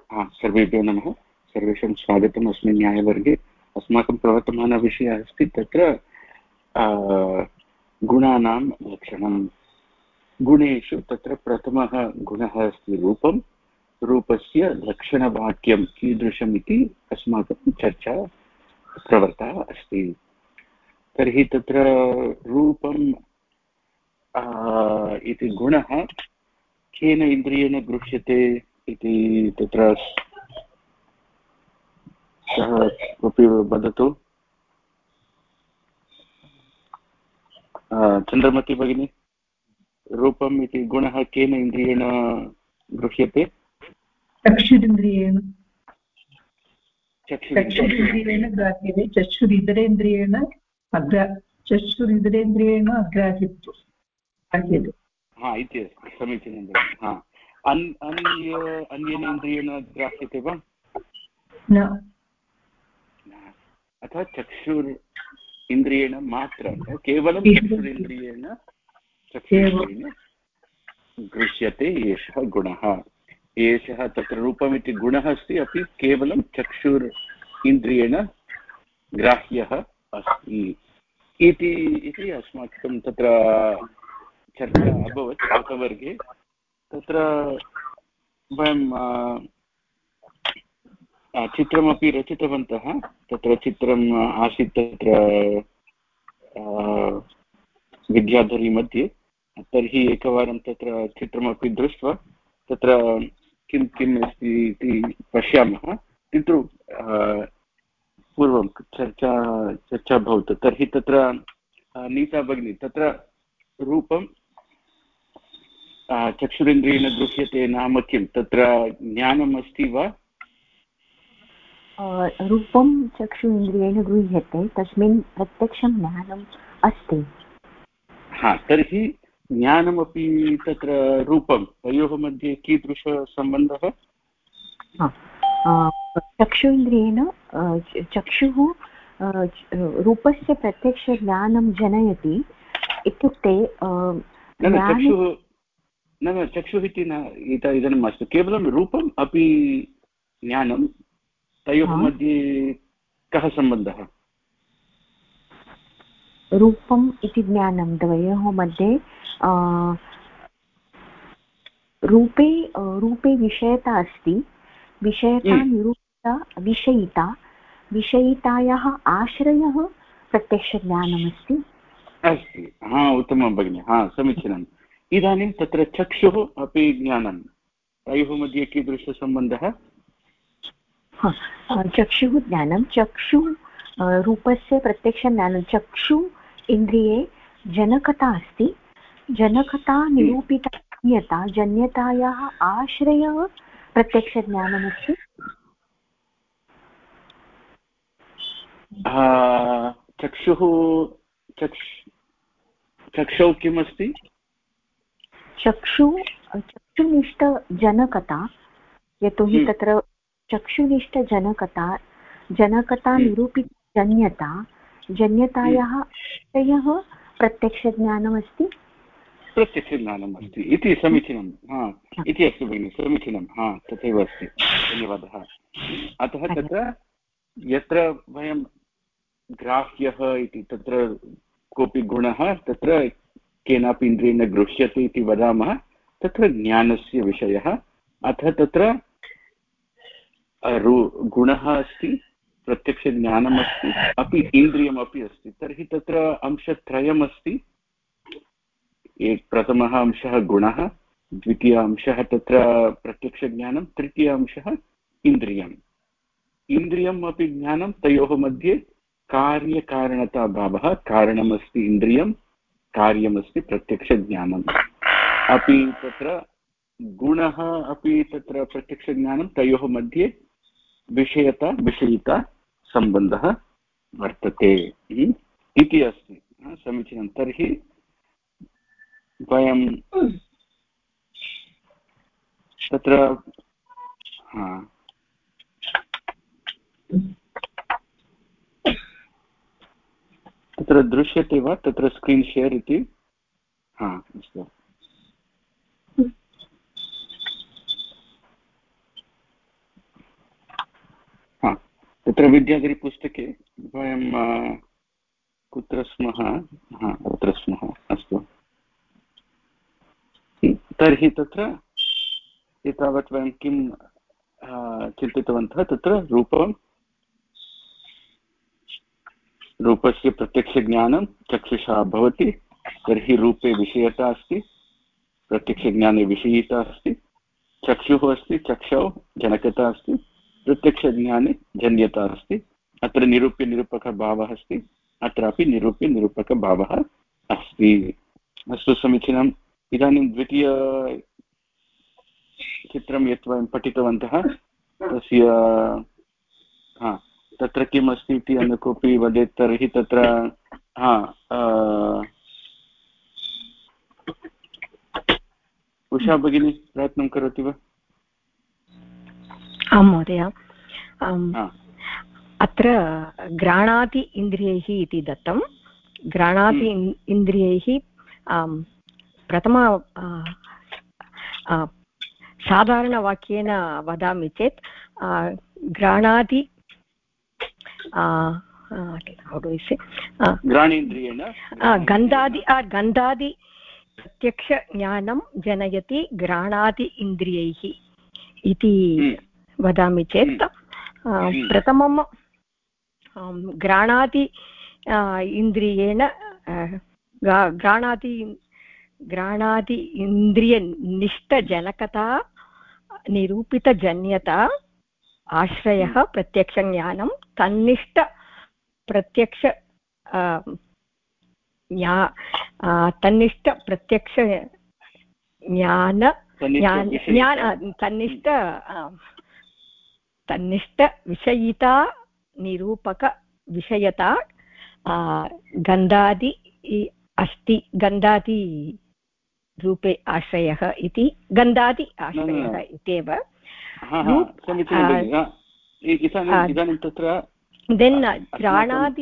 सर्वेभ्यो नमः। सर्वेषां स्वागतम् अस्मिन् न्यायवर्गे। अस्माकं प्रवर्तमानः विषयः अस्ति तत्र गुणानां लक्षणं। गुणेषु तत्र प्रथमः गुणः अस्ति रूपं। रूपस्य लक्षणवाक्यं कीदृशम् इति अस्माकं चर्चा प्रवृत्ता अस्ति। तर्हि तत्र रूपं इति गुणः केन इन्द्रियेण गृह्यते इति तत्र सः कोऽपि वदतु। चन्द्रमती भगिनी, रूपम् इति गुणः केन इन्द्रियेण गृह्यते? चक्षुरिन्द्रियेण ग्राह्यते। चक्षुरिन्द्रियेण अग्राह्यते। इति अस्ति, समीचीनं भगिनि। अन्येन इन्द्रियेण ग्राह्यते वा? न। अतः चक्षुर् इन्द्रियेण मात्रं, केवलं चक्षुरिन्द्रियेण गृह्यते एषः गुणः। एषः तत्र रूपमिति गुणः अस्ति, अपि केवलं चक्षुर् इन्द्रियेण ग्राह्यः अस्ति इति अस्माकं तत्र चर्चा अभवत् पाकवर्गे। तत्र वयं चित्रमपि रचितवन्तः। तत्र चित्रम् आसीत् तत्र विद्याधरी मध्ये। तर्हि एकवारं तत्र चित्रमपि दृष्ट्वा तत्र किं किम् अस्ति इति पश्यामः। किन्तु पूर्वं चर्चा भवतु। तर्हि तत्र नीता भगिनी, तत्र रूपं चक्षुरिन्द्रियेण गृह्यते नाम किं? तत्र ज्ञानम् अस्ति वा? रूपं चक्षुरिन्द्रियेण गृह्यते, तस्मिन् प्रत्यक्षं ज्ञानम् अस्ति। तर्हि ज्ञानमपि तत्र रूपं तयोः मध्ये कीदृशसम्बन्धः? चक्षुरिन्द्रियेण चक्षुः रूपस्य प्रत्यक्षज्ञानं जनयति। इत्युक्ते चक्षुः इति न इदानीं मास्तु, केवलं रूपम् अपि ज्ञानं, तयोः मध्ये कः सम्बन्धः? रूपम् इति ज्ञानं द्वयोः मध्ये रूपे विषयता अस्ति। विषयता निरूपिता विषयितायाः आश्रयः प्रत्यक्षज्ञानमस्ति। अस्ति, उत्तमं भगिनि, समीचीनम्। इदानीं तत्र चक्षुः अपि ज्ञानं, तयोः मध्ये कीदृशसम्बन्धः? चक्षुः ज्ञानं, चक्षु रूपस्य प्रत्यक्षज्ञानं। चक्षु इन्द्रिये जनकता अस्ति। जनकता निरूपिता जन्यतायाः आश्रयः प्रत्यक्षज्ञानमस्ति। चक्षौ किमस्ति? चक्षुनिष्ठजनकता। यतोहि तत्र चक्षुनिष्ठजनकता निरूपितजन्यता, जन्यतायाः आश्रयः प्रत्यक्षज्ञानमस्ति। प्रत्यक्षज्ञानमस्ति इति समीचीनम्। इति अस्ति भगिनि, समीचीनं। तथैव अस्ति, धन्यवादः। अतः तत्र यत्र वयं ग्राह्यः इति तत्र कोऽपि गुणः तत्र केनापि इन्द्रियेण गृह्यते इति वदामः, तत्र ज्ञानस्य विषयः। अतः तत्र गुणः अस्ति, प्रत्यक्षज्ञानमस्ति, अपि इन्द्रियमपि अस्ति। तर्हि तत्र अंशत्रयमस्ति। प्रथमः अंशः गुणः, द्वितीय अंशः तत्र प्रत्यक्षज्ञानं, तृतीय अंशः इन्द्रियम्। इन्द्रियम् अपि ज्ञानं, तयोः मध्ये कार्यकारणताभावः। कारणमस्ति इन्द्रियं, कार्यमस्ति प्रत्यक्षज्ञानम्। अपि तत्र गुणः अपि तत्र प्रत्यक्षज्ञानं, तयोः मध्ये विषयिता सम्बन्धः वर्तते इति अस्ति। समीचीनं। तर्हि वयं तत्र तत्र दृश्यते वा? तत्र स्क्रीन् शेर् इति। अस्तु। अत्र विद्याधरीपुस्तके वयं कुत्र स्मः? अत्र स्मः। अस्तु, तर्हि तत्र एतावत् वयं किं चिन्तितवन्तः? तत्र रूपस्य प्रत्यक्षज्ञानं चक्षुषा भवति, तर्हि रूपे विषयता अस्ति, प्रत्यक्षज्ञाने विषयिता अस्ति, चक्षुः अस्ति, चक्षौ जनकता अस्ति, प्रत्यक्षज्ञाने जन्यता अस्ति। अत्र निरूप्यनिरूपकभावः अस्ति, अत्रापि निरूप्यनिरूपकभावः अस्ति। अस्तु, समीचीनम्। इदानीं द्वितीयचित्रं यत् वयं पठितवन्तः तस्य तत्र किम् अस्ति इति अन्य कोऽपि वदेत् तर्हि तत्र उषा भगिनी प्रयत्नं करोति वा? आं महोदय। अत्र घ्राणाति इन्द्रियैः इति दत्तं। घ्राणाति इन्द्रियैः प्रथम साधारणवाक्येन वदामि चेत् घ्राणाति घ्राणेन्द्रियेण गन्धादि प्रत्यक्षज्ञानं जनयति घ्राणादि इन्द्रियैः इति वदामि चेत् प्रथमं घ्राणादि इन्द्रियेण घ्राणादि इन्द्रियनिष्ठजनकता निरूपितजन्यता आश्रयः प्रत्यक्षज्ञानं तन्निष्ठ प्रत्यक्ष तन्निष्ठ प्रत्यक्ष तन्निष्ठ विषयिता निरूपक विषयता गन्धादि अस्ति। गन्धादि रूपे आश्रयः इति गन्धादि आश्रयः इत्येव। इदानीं तत्र देन् घ्राणादि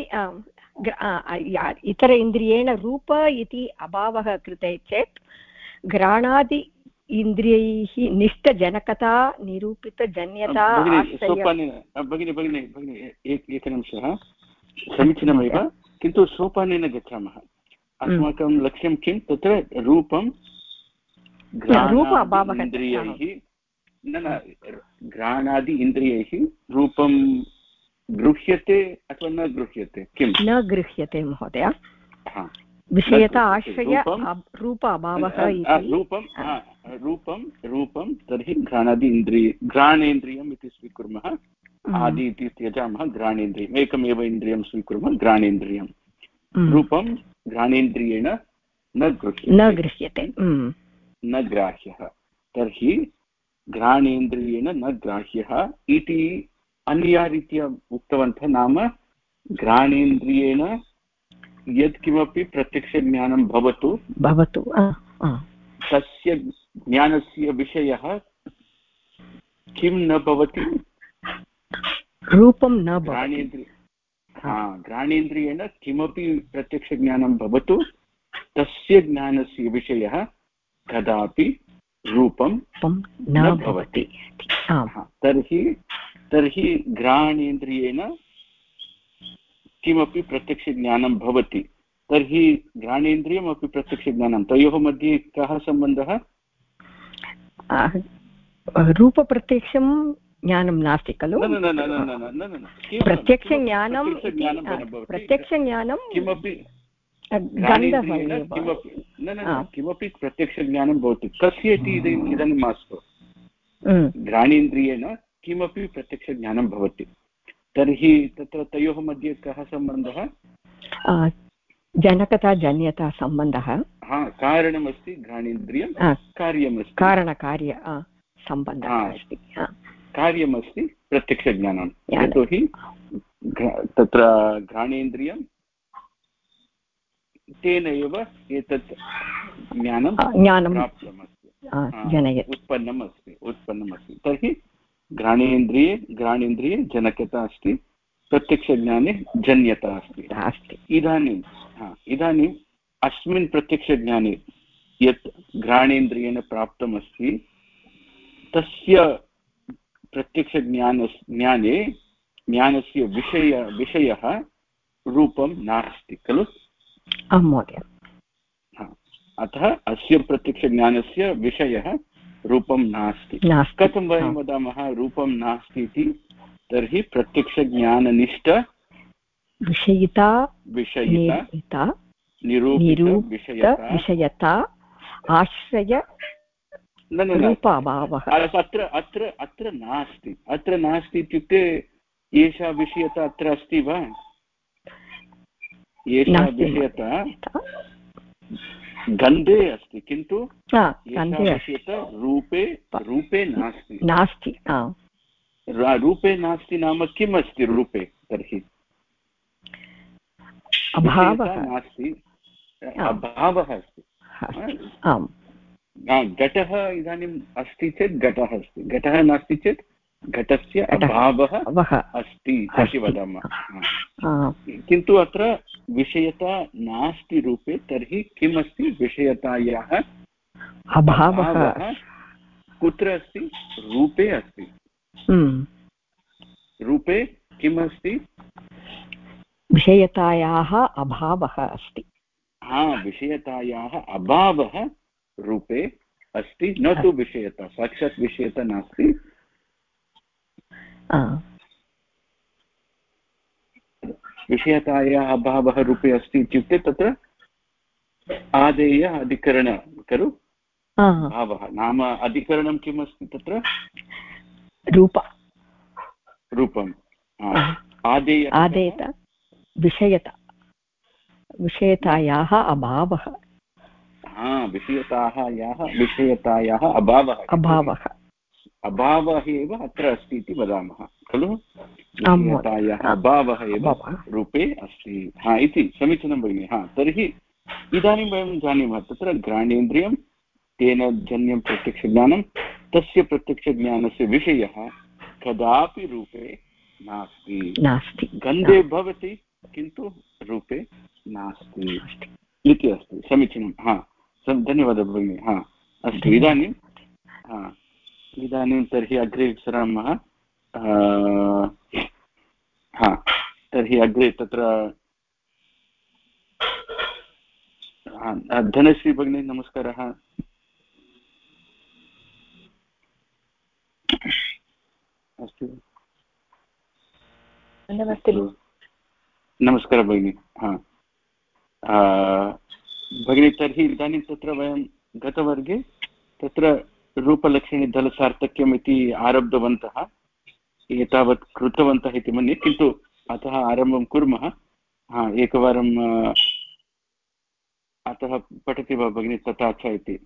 इतर इन्द्रियेण रूप इति अभावः कृते चेत् घ्राणादि इन्द्रियैः निष्ठजनकता निरूपितजन्यता भगिनी एकनिमिषः। समीचीनमेव, किन्तु सोपानेन गच्छामः। अस्माकं लक्ष्यं किं? तत्र रूपं घ्राणादीन्द्रियैः घ्राणादि इन्द्रियैः रूपं गृह्यते अथवा न गृह्यते? किं न गृह्यते महोदय। विषयता आश्रय रूप अभावः। रूपं तर्हि घ्राणेन्द्रियम् इति स्वीकुर्मः। आदि इति त्यजामः, घ्राणेन्द्रियम् एकमेव इन्द्रियं स्वीकुर्मः, घ्राणेन्द्रियं। रूपं घ्राणेन्द्रियेण न गृह्यते, न ग्राह्यः। तर्हि घ्राणेन्द्रियेण न ग्राह्यः इति अन्या रीत्या उक्तवन्तः। नाम घ्राणेन्द्रियेण यत्किमपि प्रत्यक्षज्ञानं भवतु तस्य ज्ञानस्य विषयः किं न भवति? रूपं न। घ्राणेन्द्रियेण किमपि प्रत्यक्षज्ञानं भवतु तस्य ज्ञानस्य विषयः कदापि रूपं न भवति। तर्हि घ्राणेन्द्रियेण किमपि प्रत्यक्षज्ञानं भवति, तर्हि घ्राणेन्द्रियमपि प्रत्यक्षज्ञानं, तयोः मध्ये कः सम्बन्धः? रूपप्रत्यक्षं ज्ञानं नास्ति खलु? प्रत्यक्षज्ञानं किमपि किमपि प्रत्यक्षज्ञानं भवति। कस्य इति इदानीं मास्तु। घ्राणेन्द्रियेण किमपि प्रत्यक्षज्ञानं भवति, तर्हि तत्र तयोः मध्ये कः सम्बन्धः? जनकता जन्यता सम्बन्धः। कारणमस्ति घ्राणेन्द्रियं, कार्यमस्ति कारणकार्य सम्बन्धः अस्ति। कार्यमस्ति प्रत्यक्षज्ञानं। यतोहि तत्र घ्राणेन्द्रियं तेन एव एतत् ज्ञानं प्राप्तमस्ति, उत्पन्नमस्ति। तर्हि घ्राणेन्द्रिये जनकता अस्ति, प्रत्यक्षज्ञाने जन्यता अस्ति। इदानीम् अस्मिन् प्रत्यक्षज्ञाने यत् घ्राणेन्द्रियेण प्राप्तमस्ति तस्य प्रत्यक्षज्ञाने ज्ञानस्य विषयः रूपं नास्ति खलु? आं महोदय। अतः अस्य प्रत्यक्षज्ञानस्य विषयः रूपं नास्ति। कथं वयं वदामः रूपं नास्ति इति? तर्हि प्रत्यक्षज्ञाननिष्ठ विषयिता विषयता आश्रय रूपाभावः अत्र नास्ति। अत्र नास्ति इत्युक्ते एषा विषयता अत्र अस्ति वा? एषा विषयता गन्धे अस्ति, किन्तु विषयता रूपे नास्ति। रूपे नास्ति नाम किम् अस्ति रूपे? तर्हि अभावः नास्ति, अभावः अस्ति। घटः इदानीम् अस्ति चेत् घटः अस्ति, घटः नास्ति चेत् घटस्य अभावः अस्ति इति वदामः। किन्तु अत्र विषयता नास्ति रूपे, तर्हि किम् अस्ति? विषयतायाः अभावः कुत्र अस्ति? रूपे अस्ति। रूपे किम् अस्ति? विषयतायाः अभावः अस्ति। विषयतायाः अभावः रूपे अस्ति, न तु विषयता। साक्षात् विषयता नास्ति। विषयतायाः अभावः रूपे अस्ति इत्युक्ते तत्र आदेय अधिकरण खलु? भावः नाम अधिकरणं किम् अस्ति तत्र? रूपम्। आदेयता विषयतायाः अभावः। विषयतायाः अभावः एव अत्र अस्ति इति वदामः खलु? विषयतायाः अभावः एव रूपे अस्ति इति। समीचीनं भगिनि। तर्हि इदानीं वयं जानीमः तत्र घ्राणेन्द्रियं तेन जन्यं प्रत्यक्षज्ञानं, तस्य प्रत्यक्षज्ञानस्य विषयः कदापि रूपे नास्ति। गन्धे भवति किन्तु रूपे नास्ति इति अस्ति। समीचीनं। धन्यवादः भगिनि। अस्तु, इदानीं तर्हि अग्रे सरामः। तर्हि अग्रे तत्र धनश्री भगिनी नमस्कारः। अस्तु, नमस्ते। नमस्कारः भगिनी। भगिनी, तर्हि इदानीं तत्र वयं गतवर्गे तत्र रूपलक्षणे दलसार्थक्यम् इति आरब्धवन्तः, एतावत् कृतवन्तः इति मन्ये, किन्तु अतः आरम्भं कुर्मः। एकवारं अतः पठति वा भगिनी? तथा च इति।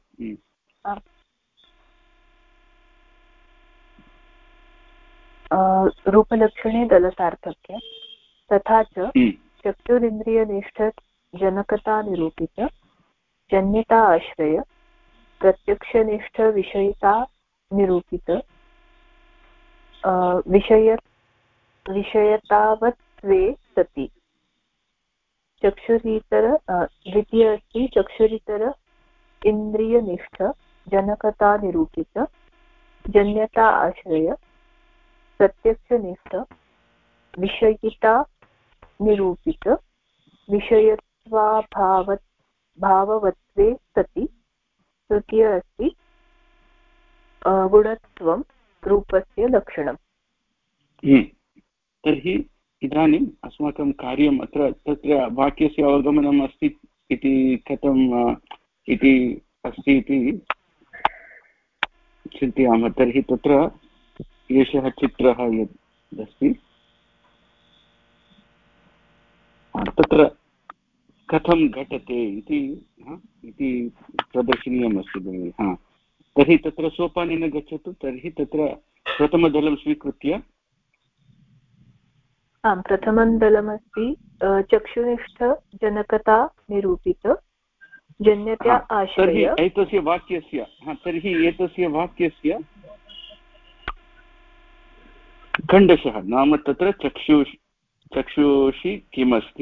रूपलक्षणे दलसार्थक्य तथा च चक्षुरिन्द्रियनिष्ठ जनकता निरूपित जन्यता आश्रय प्रत्यक्षनिष्ठ विषयता निरूपित विषयतावत्त्वे सति चक्षुरितर द्वितीय अस्ति चक्षुरितर इन्द्रियनिष्ठ जनकता निरूपित जन्यता आश्रय प्रत्यक्षनिष्ठ विषयिता निरूपित विषयत्वाभावत्वे सति तृतीय अस्ति गुणत्वं रूपस्य लक्षणम्। तर्हि इदानीम् अस्माकं कार्यम् अत्र तत्र वाक्यस्य अवगमनम् अस्ति इति कथम् इति अस्ति इति चिन्तयामः। तर्हि तत्र एषः चित्रः यद् अस्ति तत्र कथं घटते इति प्रदर्शनीयमस्ति भगिनि। तर्हि तत्र सोपानेन गच्छतु। तर्हि तत्र प्रथमदलं स्वीकृत्य। प्रथमं दलमस्ति चक्षुनिष्ठ जनकता निरूपित जन्यता आश्रय। एतस्य वाक्यस्य खण्डशः नाम तत्र चक्षुषि किमस्ति?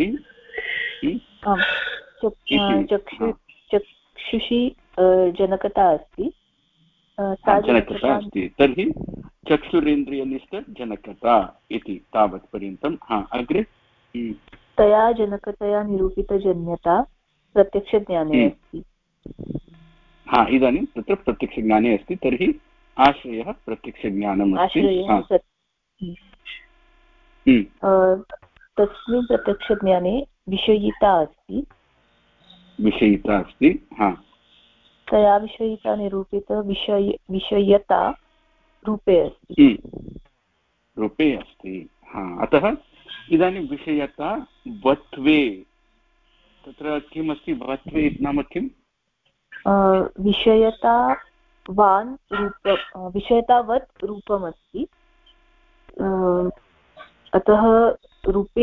चक्षुषि जनकता अस्ति। जनकता अस्ति। चक्षुरेन्द्रियनिष्ठजनकता इति तावत् पर्यन्तं। अग्रे तया जनकतया निरूपितजन्यता प्रत्यक्षज्ञाने अस्ति। इदानीं तत्र प्रत्यक्षज्ञाने अस्ति, तर्हि आश्रयः प्रत्यक्षज्ञानम् अस्ति। तस्मिन् प्रत्यक्षज्ञाने विषयिता अस्ति। तया विषयिता निरूपित विषयता रूपे अस्ति। अतः इदानीं विषयता वत्वे, तत्र किमस्ति वत्वे नाम किम्? विषयतावत् रूपमस्ति, अतः रूपे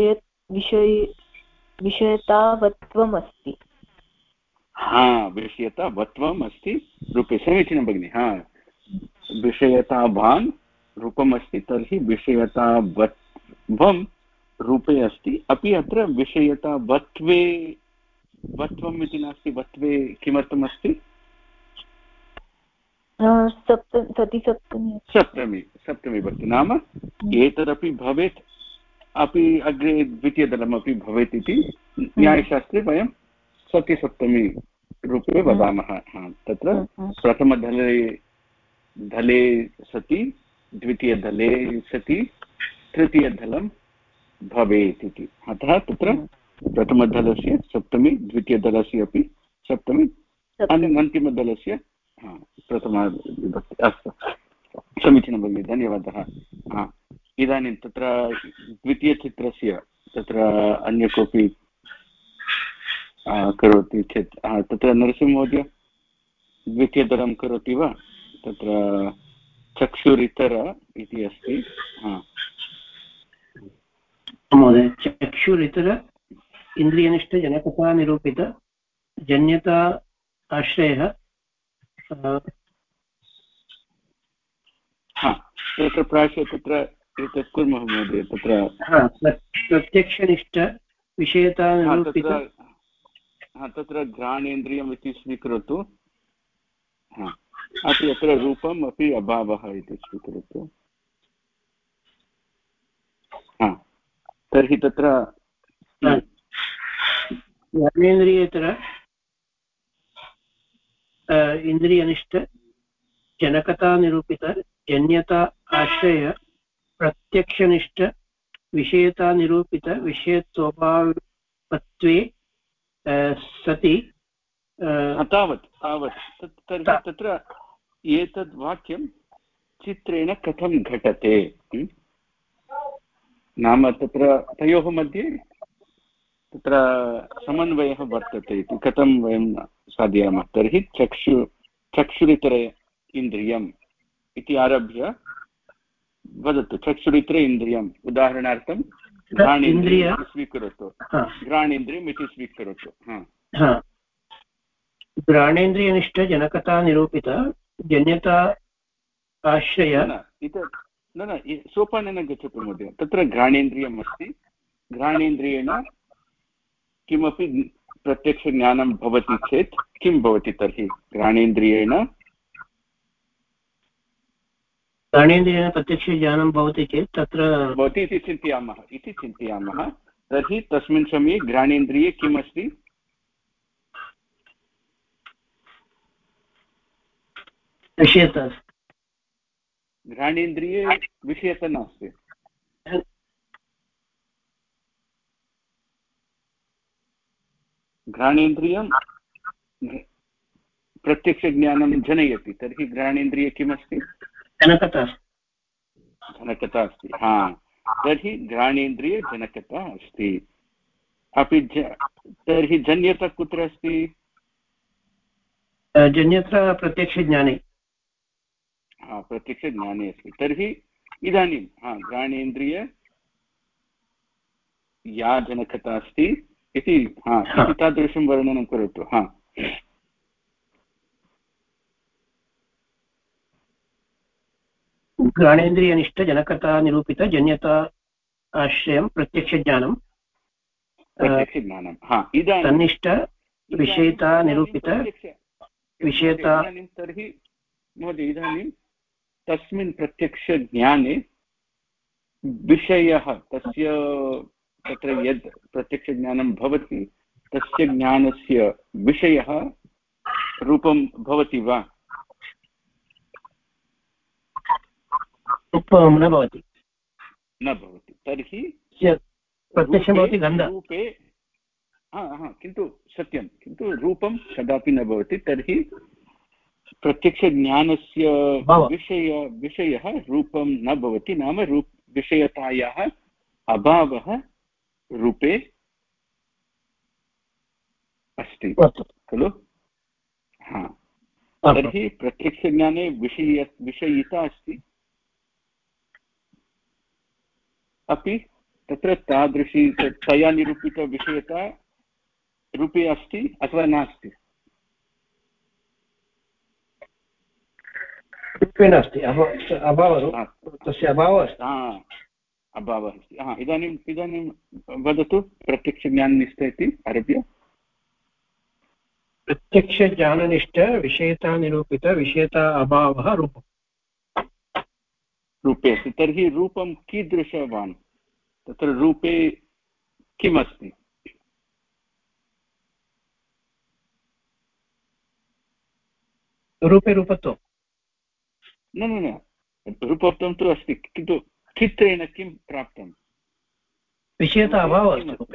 विषयतावत्वम् अस्ति। विषयतावत्वम् अस्ति रूपे। समीचीनं भगिनि। विषयतावान् रूपमस्ति, तर्हि विषयतावत्वं रूपे अस्ति। अपि अत्र विषयतावत्वे वत्वम् इति नास्ति। वत्वे किमर्थमस्ति? सप्तमी भवति। नाम एतदपि भवेत्, अपि अग्रे द्वितीयदलमपि भवेत् इति न्यायशास्त्रे वयं सतिसप्तमी रूपे वदामः। तत्र प्रथमदले सति, द्वितीयदले सति, तृतीयदलं भवेत् इति। अतः तत्र प्रथमदलस्य सप्तमी, द्वितीयदलस्य अपि सप्तमी, अन्तिमदलस्य प्रथमा विभक्ति। अस्तु, समीचीनं भगिनि, धन्यवादः। इदानीं तत्र द्वितीयचित्रस्य तत्र अन्य कोऽपि करोति चेत्, तत्र नरसिंहमहोदय द्वितीयदलं करोति वा? तत्र चक्षुरितर इति अस्ति। महोदय, चक्षुरितर इन्द्रियनिष्ठजनकता निरूपित जन्यता आश्रयः। तत्र प्रायशः तत्र एतत् कुर्मः महोदय। तत्र प्रत्यक्षनिष्ठ विषयता निरूपित, तत्र घ्राणेन्द्रियम् इति स्वीकरोतु। अपि अत्र रूपम् अपि अभावः इति स्वीकरोतु। तर्हि तत्र ज्ञानेन्द्रियेतर इन्द्रियनिष्ठ जनकता निरूपित जन्यता आश्रय प्रत्यक्षनिष्ठ विषयता निरूपित विषयत्वभावत्वे सति तावत् तर्हि तत्र एतद् वाक्यं चित्रेण कथं घटते? नाम तत्र तयोः मध्ये तत्र समन्वयः वर्तते इति कथं वयं साधयामः? तर्हि चक्षुरितर इन्द्रियम् इति आरभ्य वदतु। चक्षुरितर इन्द्रियम्, उदाहरणार्थं घ्राणेन्द्रियम् स्वीकरोतु। घ्राणेन्द्रियम् इति स्वीकरोतु। घ्राणेन्द्रियनिष्ठजनकता निरूपित जन्यता आश्रय। न सोपानेन गच्छतु महोदय। तत्र घ्राणेन्द्रियम् अस्ति, घ्राणेन्द्रियेण किमपि प्रत्यक्षज्ञानं भवति चेत् किं भवति? तर्हि घ्राणेन्द्रियेण प्रत्यक्षज्ञानं भवति चेत् तत्र भवति इति चिन्तयामः। तर्हि तस्मिन् समये घ्राणेन्द्रिये किम् अस्ति? विषयता। घ्राणेन्द्रिये विषयता नास्ति। घ्राणेन्द्रियं प्रत्यक्षज्ञानं जनयति, तर्हि घ्राणेन्द्रिये किमस्ति? जनकता अस्ति। तर्हि घ्राणेन्द्रिये जनकता अस्ति। अपि तर्हि जन्यता कुत्र अस्ति? जन्यता प्रत्यक्षज्ञाने। प्रत्यक्षज्ञाने अस्ति। तर्हि इदानीं घ्राणेन्द्रिय या जनकता अस्ति इति तादृशं वर्णनं करोतु। घ्राणेन्द्रियनिष्ठजनकता निरूपित जन्यता आश्रयं प्रत्यक्षज्ञानं तन्निष्ठ विषयता निरूपित विषयता। तर्हि महोदय इदानीं तस्मिन् प्रत्यक्षज्ञाने विषयः तस्य तत्र यद् प्रत्यक्षज्ञानं भवति तस्य ज्ञानस्य विषयः रूपं भवति वा? रूपं न भवति, न भवति। तर्हि प्रत्यक्षं भवति गन्ध रूपे किन्तु सत्यं, किन्तु रूपं कदापि न भवति। तर्हि प्रत्यक्षज्ञानस्य विषयः रूपं न भवति, नाम विषयतायाः अभावः रूपे अस्ति खलु? तर्हि प्रत्यक्षज्ञाने विषयिता अस्ति, अपि तत्र तादृशी तया निरूपितविषयता रूपे अस्ति अथवा नास्ति? रूपे नास्ति, अभावः, तस्य अभावः अस्ति। अभावः अस्ति। इदानीं वदतु प्रत्यक्षज्ञाननिष्ठ इति आरभ्य। प्रत्यक्षज्ञाननिष्ठ विषयता निरूपित विषयता अभावः रूपे अस्ति। तर्हि रूपं कीदृशवान्? तत्र रूपे किमस्ति? रूपे रूपत्वं न रूपत्वं तु अस्ति, किन्तु चित्रेण किं प्राप्तं? विषयता अभावः अस्ति रूपे,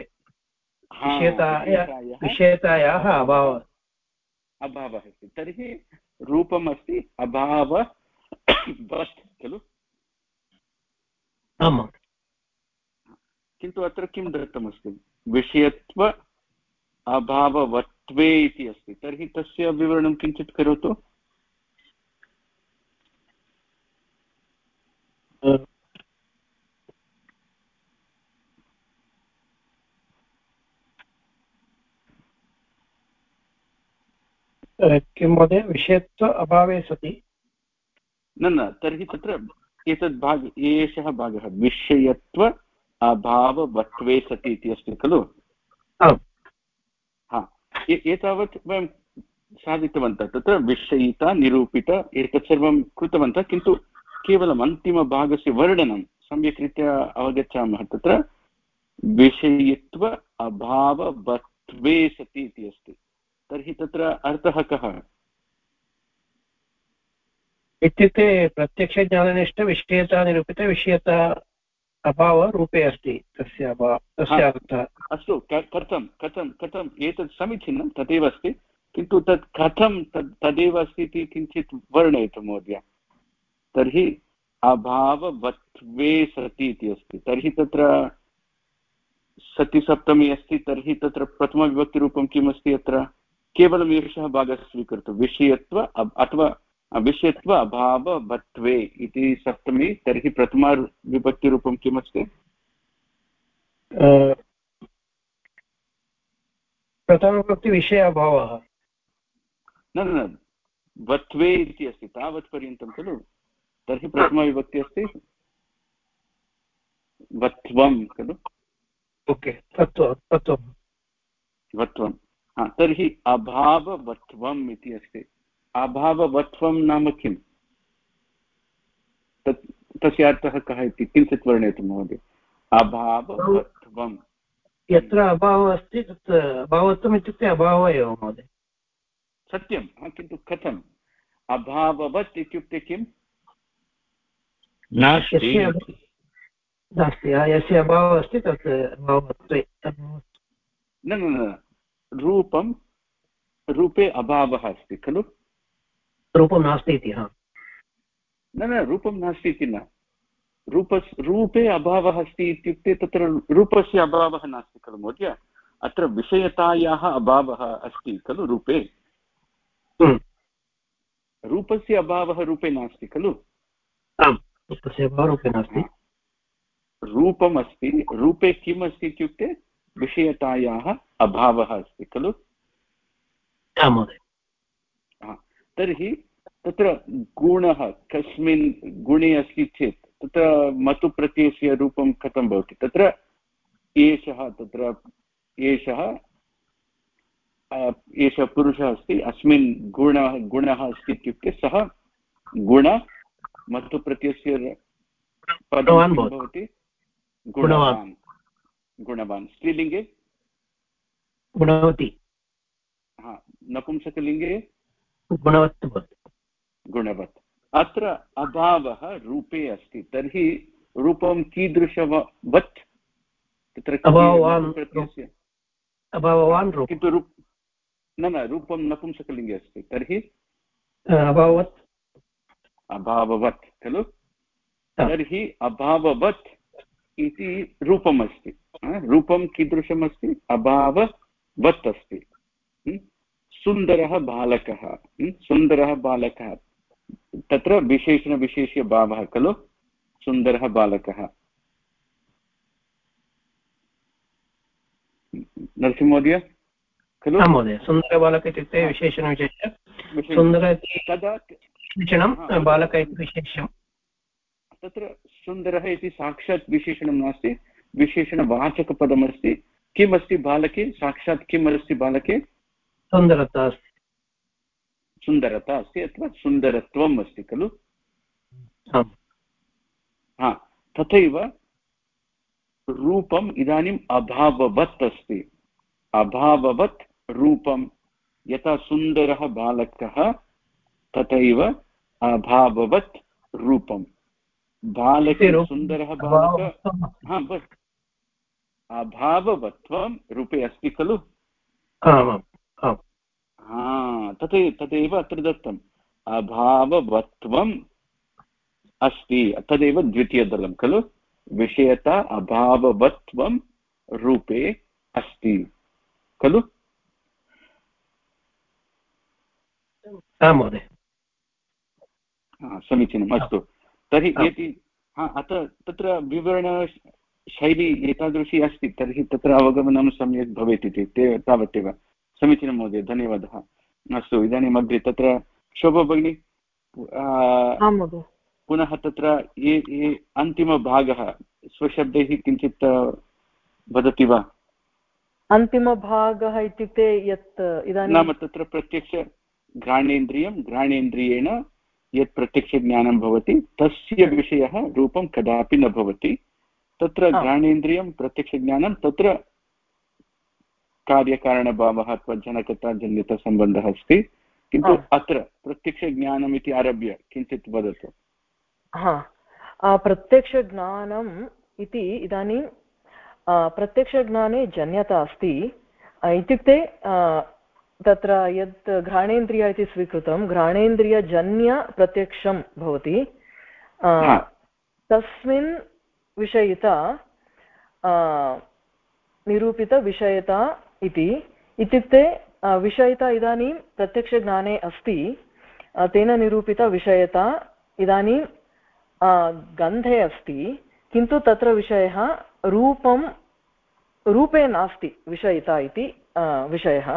विषयतायाः अभावः अस्ति। तर्हि रूपम् अस्ति, अभावः खलु? आमां। किन्तु अत्र किं दत्तमस्ति? विषयत्व अभाववत्वे इति अस्ति। तर्हि तस्य विवरणं किञ्चित् करोतु। किं महोदय? विषयत्व अभावे सति न तर्हि तत्र एषः भागः विषयत्व अभाववत्वे सति इति अस्ति खलु? एतावत् वयं साधितवन्तः। तत्र विषयिता निरूपित एतत् सर्वं कृतवन्तः, किन्तु केवलम् अन्तिमभागस्य वर्णनं सम्यक् रीत्या अवगच्छामः। तत्र विषयित्व अभाववत्वे सति इति अस्ति। तर्हि तत्र अर्थः कः? इत्युक्ते प्रत्यक्षज्ञाननिष्ठ विषयता निरूपित विषयता अभावः रूपे अस्ति, तस्य अर्थः। अस्तु, कथम् एतत् समीचीनं, तदेव अस्ति, किन्तु तत् कथं तदेव अस्ति इति किञ्चित् वर्णयतु महोदय। तर्हि अभाववत्वे सति इति अस्ति। तर्हि तत्र सति सप्तमी अस्ति। तर्हि तत्र प्रथमविभक्तिरूपं किम् अस्ति? अत्र केवलम् एषः भागः स्वीकर्तुं विषयत्व अथवा विषयत्व अभाववत्वे इति सप्तमी। तर्हि प्रथमविभक्तिरूपं किम् अस्ति? प्रथमविभक्ति विषय अभावः न वत्वे इति अस्ति, तावत् पर्यन्तं खलु? तर्हि प्रथमविभक्ति अस्ति वत्वं खलु? ओके, वत्वं। तर्हि अभाववत्वम् इति अस्ति। अभाववत्वं नाम किम्? तस्य अर्थः कः इति किञ्चित् वर्णयतु महोदय। अभाववत्वं यत्र अभावः अस्ति तत् अभावत्वम् इत्युक्ते अभावः एव महोदय। सत्यं, किन्तु कथम्? अभाववत् इत्युक्ते किम्? नास्ति, यस्य अभावः अस्ति तत् अभावत्वे। न रूपे अभावः अस्ति खलु? रूपं नास्ति इति? न रूपं नास्ति इति न, रूपे अभावः अस्ति इत्युक्ते तत्र रूपस्य अभावः नास्ति खलु महोदय? अत्र विषयतायाः अभावः अस्ति खलु रूपे? रूपस्य अभावः रूपे नास्ति खलु? रूपस्य अभावः रूपे नास्ति। रूपम् अस्ति, रूपे किम् अस्ति इत्युक्ते विषयतायाः अभावः अस्ति खलु? तर्हि तत्र गुणः कस्मिन् गुणे अस्ति चेत् तत्र मतुप्रत्ययस्य रूपं कथं भवति? तत्र एषः पुरुषः अस्ति, अस्मिन् गुणः अस्ति इत्युक्ते सः गुण मतु प्रत्ययस्य गुणवान् पदं भवति गुणवान् गुणवान् स्त्रीलिङ्गे गुणवती नपुंसकलिङ्गे गुणवत् गुणवत् अत्र अभावः रूपे अस्ति तर्हि रूपं कीदृशवत् तत्र प्रत्ययस्य अभाववान् किन्तु न रूपं नपुंसकलिङ्गे अस्ति तर्हि अभाववत् खलु तर्हि अभाववत् इति रूपमस्ति रूपं कीदृशमस्ति अभाववत् अस्ति सुन्दरः बालकः सुन्दरः बालकः तत्र विशेषणविशेष्यभावः खलु सुन्दरः बालकः नरसिंहमहोदय खलु महोदय सुन्दरबालक इत्युक्ते विशेषणविशेष्य सुन्दर विशेषणं बालक इति विशेष्यं तत्र सुन्दरः इति साक्षात् विशेषणं नास्ति विशेषणवाचकपदमस्ति किम् अस्ति बालके साक्षात् किम् अस्ति बालके सुन्दरता अस्ति सुन्दरता अस्ति अथवा सुन्दरत्वम् अस्ति खलु तथैव रूपम् इदानीम् अभाववत् अस्ति अभाववत् रूपं यथा सुन्दरः बालकः तथैव अभाववत् रूपं बालके सुन्दरः बालकः अभाववत्वं रूपे अस्ति खलु तदेव अत्र दत्तम् अभाववत्वम् अस्ति तदेव द्वितीयदलं खलु विषयता अभाववत्वं रूपे अस्ति खलु महोदय समीचीनम् अस्तु तर्हि यदि अतः तत्र विवरणशैली एतादृशी अस्ति तर्हि तत्र अवगमनं सम्यक् भवेत् इति तावदेव समीचीनं महोदय धन्यवादः अस्तु इदानीम् अग्रे तत्र शोभा भगिनी पुनः तत्र ये अन्तिमभागः स्वशब्दैः किञ्चित् वदति वा अन्तिमभागः इत्युक्ते यत् इदानीं नाम तत्र प्रत्यक्ष घ्राणेन्द्रियेण यत् प्रत्यक्षज्ञानं भवति तस्य विषयः रूपं कदापि न भवति तत्र घ्राणेन्द्रियं प्रत्यक्षज्ञानं तत्र कार्यकारणभावः अथवा जनकताजन्यतासम्बन्धः अस्ति किन्तु अत्र प्रत्यक्षज्ञानम् इति आरभ्य किञ्चित् वदतु प्रत्यक्षज्ञानम् इति इदानीं प्रत्यक्षज्ञाने जन्यता अस्ति इत्युक्ते तत्र यत् घ्राणेन्द्रिय इति स्वीकृतं घ्राणेन्द्रियजन्य प्रत्यक्षं भवति तस्मिन् विषयिता निरूपितविषयता इति इत्युक्ते विषयता इदानीं प्रत्यक्षज्ञाने अस्ति तेन निरूपितविषयता इदानीं गन्धे अस्ति किन्तु तत्र विषयः रूपे नास्ति विषयिता इति विषयः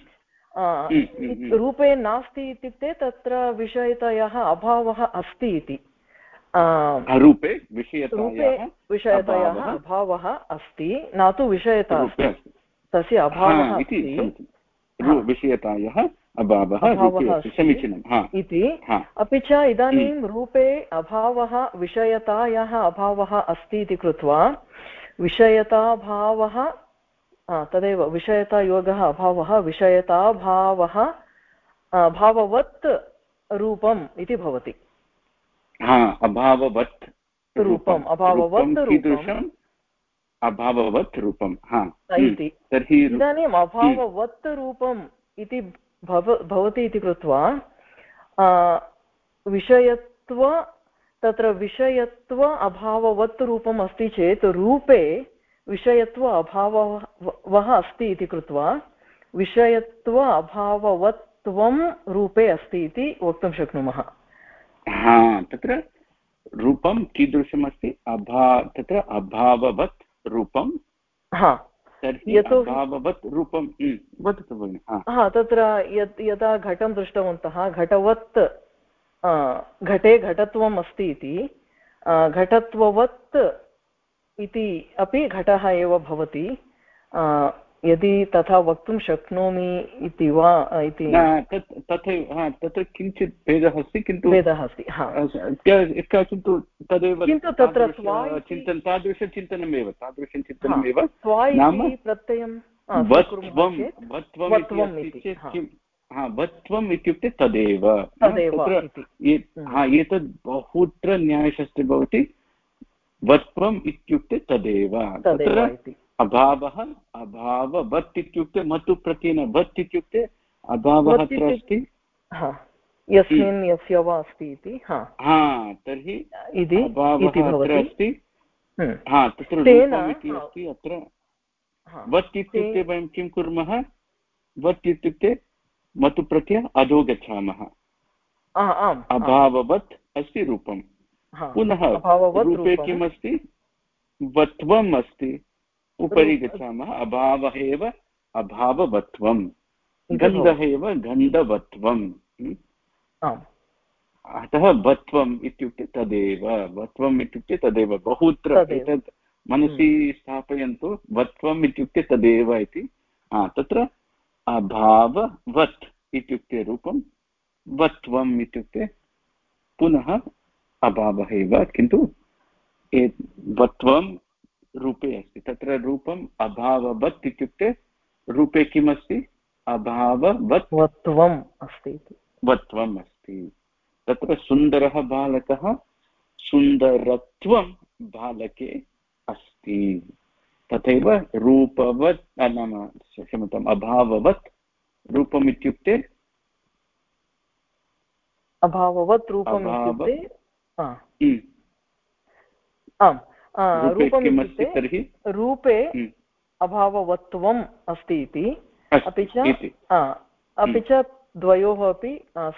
रूपे नास्ति इत्युक्ते तत्र विषयतयः अभावः अस्ति इति रूपे विषयतयः अभावः अस्ति न तु विषयता अस्ति तस्य अभावः अस्ति विषयतायाः अभावः समीचीनम् इति अपि च इदानीं रूपे अभावः विषयतायाः अभावः अस्ति इति कृत्वा विषयताभावः तदेव विषयतायोगः अभावः विषयताभावः भाववत् रूपम् इति भवति अभाववत् रूपम् अभाववत् रूपम् अभाववत् रूपम् इति इदानीम् अभाववत् रूपम् इति भवति इति कृत्वा विषयत्व तत्र विषयत्व अभाववत् रूपम् अस्ति चेत् रूपे विषयत्व अभावः अस्ति इति कृत्वा विषयत्व अभाववत्वं रूपे अस्ति इति वक्तुं शक्नुमः तत्र रूपं कीदृशमस्ति तत्र अभाववत् रूपं तर्हि अभाववत् रूपं वदतु भगिनि तत्र यदा घटं दृष्टवन्तः घटवत् घटे घटत्वम् अस्ति इति घटत्ववत् इति अपि घटः एव भवति यदि तथा वक्तुं शक्नोमि इति वा इति तथैव तत्र किञ्चित् भेदः अस्ति किन्तु भेदः अस्ति किन्तु तदेव किन्तु तत्र तादृशचिन्तनमेव नाम प्रत्ययं वत्वम् इत्युक्ते तदेव एतद् बहुत्र न्यायशास्त्रे भवति वत्वम् इत्युक्ते तदेव तत्र अभावः अभाववत् इत्युक्ते मतु प्रत्ययेन वत् इत्युक्ते अभावः अत्र अस्ति यस्मिन् यस्य वा अस्ति इति तर्हि अभावः अत्र अस्ति तत्र रूपम् इति अस्ति अत्र वत् इत्युक्ते वयं किं कुर्मः वत् इत्युक्ते मतु प्रत्यय अधो गच्छामः अभाववत् अस्ति रूपं पुनः रूपे किम् अस्ति वत्वम् अस्ति उपरि गच्छामः अभावः एव अभाववत्वं गन्धः एव गन्धवत्वम् अतः वत्वम् इत्युक्ते तदेव वत्वम् इत्युक्ते तदेव बहुत्र एतत् मनसि स्थापयन्तु वत्वम् इत्युक्ते तदेव इति तत्र अभाववत् इत्युक्ते रूपं वत्वम् इत्युक्ते पुनः अभावः एव किन्तु वत्वं रूपे अस्ति तत्र रूपम् अभाववत् इत्युक्ते रूपे किम् अस्ति अभाववत् वत्वम् अस्ति वत्वम् अस्ति तत्र सुन्दरः बालकः सुन्दरत्वं बालके अस्ति तथैव रूपवत् नाम क्षम्यताम् अभाववत् रूपम् इत्युक्ते अभाववत् रूपम् इत्युक्ते रूपम् इत्युक्ते रूपे अभाववत्वम् अस्ति इति अपि च द्वयोः अपि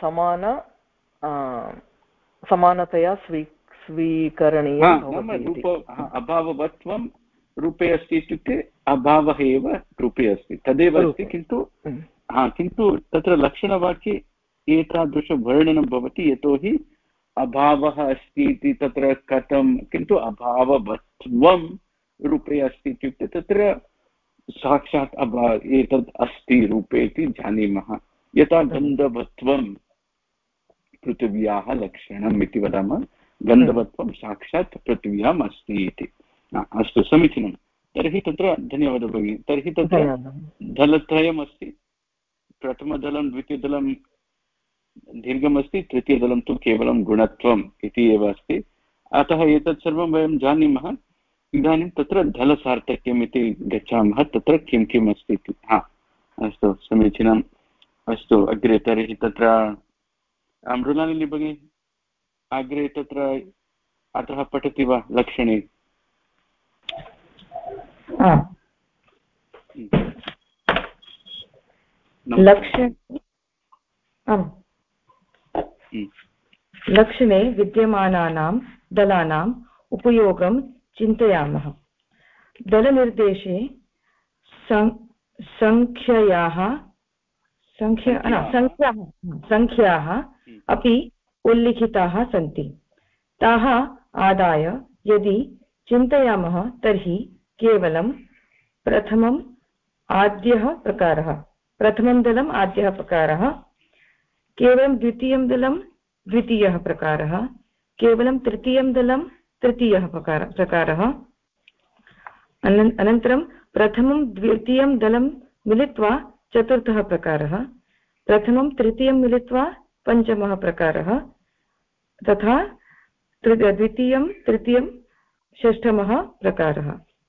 समानतया स्वीकरणीयं अभाववत्वं रूपे अस्ति इत्युक्ते अभावः एव रूपे अस्ति तदेव अस्ति किन्तु तत्र लक्षणवाक्ये एतादृशवर्णनं भवति यतोहि अभावः अस्ति इति तत्र कथं किन्तु अभाववत्वं रूपे अस्ति इत्युक्ते तत्र साक्षात् एतद् अस्ति रूपे इति जानीमः यथा गन्धवत्वं पृथिव्याः लक्षणम् इति वदामः गन्धवत्वं साक्षात् पृथिव्याम् अस्ति इति अस्तु समीचीनं तर्हि तत्र धन्यवादः भगिनी तर्हि तत्र दलत्रयमस्ति प्रथमदलं द्वितीयदलं दीर्घमस्ति तृतीयदलं तु केवलं गुणत्वम् इति एव अस्ति अतः एतत् सर्वं वयं जानीमः इदानीं तत्र धलसार्थक्यम् इति गच्छामः तत्र किं किम् अस्ति इति अस्तु समीचीनम् अस्तु अग्रे तर्हि तत्र मृणालिनी भगिनी अग्रे तत्र अतः पठति वा लक्षणे लक्षणे विद्यमानानां दलानाम् उपयोगं चिन्तयामः दलनिर्देशे संख्याः अपि उल्लिखिताः सन्ति ताः आदाय यदि चिन्तयामः तर्हि केवलं प्रथमं दलम् आद्यः प्रकारः केवलं द्वितीयं दलं द्वितीयः प्रकारः केवलं तृतीयं दलं तृतीयः प्रकारः अनन्तरं प्रथमं द्वितीयं दलं मिलित्वा चतुर्थः प्रकारः प्रथमं तृतीयं मिलित्वा पञ्चमः प्रकारः तथा द्वितीयं तृतीयं षष्ठः प्रकारः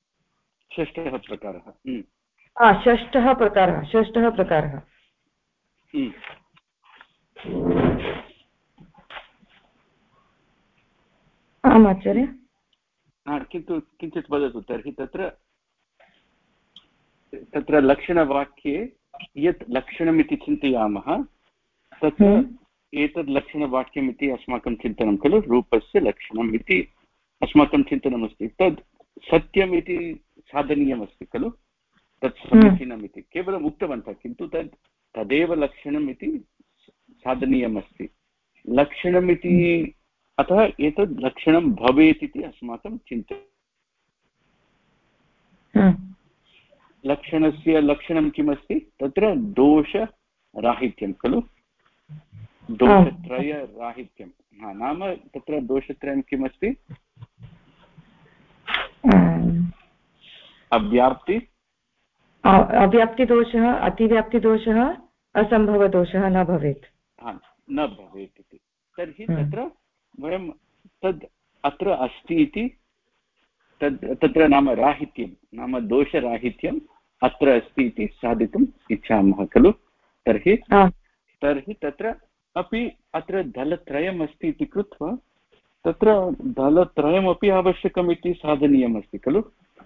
आम् आचार्य किन्तु किञ्चित् वदतु तर्हि तत्र लक्षणवाक्ये यत् लक्षणमिति चिन्तयामः तत्र एतद् लक्षणवाक्यमिति अस्माकं चिन्तनं खलु रूपस्य लक्षणम् इति अस्माकं चिन्तनमस्ति तद् सत्यमिति साधनीयमस्ति खलु तत् समीचीनमिति केवलम् उक्तवन्तः किन्तु तदेव लक्षणम् इति साधनीयमस्ति लक्षणमिति अतः एतद् लक्षणं भवेत् इति अस्माकं चिन्तनं लक्षणस्य लक्षणं किमस्ति तत्र दोषराहित्यं खलु दोषत्रयराहित्यं नाम तत्र दोषत्रयं किमस्ति अव्याप्तिदोषः अतिव्याप्तिदोषः असम्भवदोषः न भवेत् इति तर्हि तत्र वयं तद् अत्र अस्ति इति तत्र नाम राहित्यं नाम दोषराहित्यम् अत्र अस्ति इति साधितुम् इच्छामः खलु तर्हि तत्र अपि अत्र दलत्रयम् अस्ति इति कृत्वा तत्र दलत्रयमपि आवश्यकम् इति साधनीयमस्ति खलु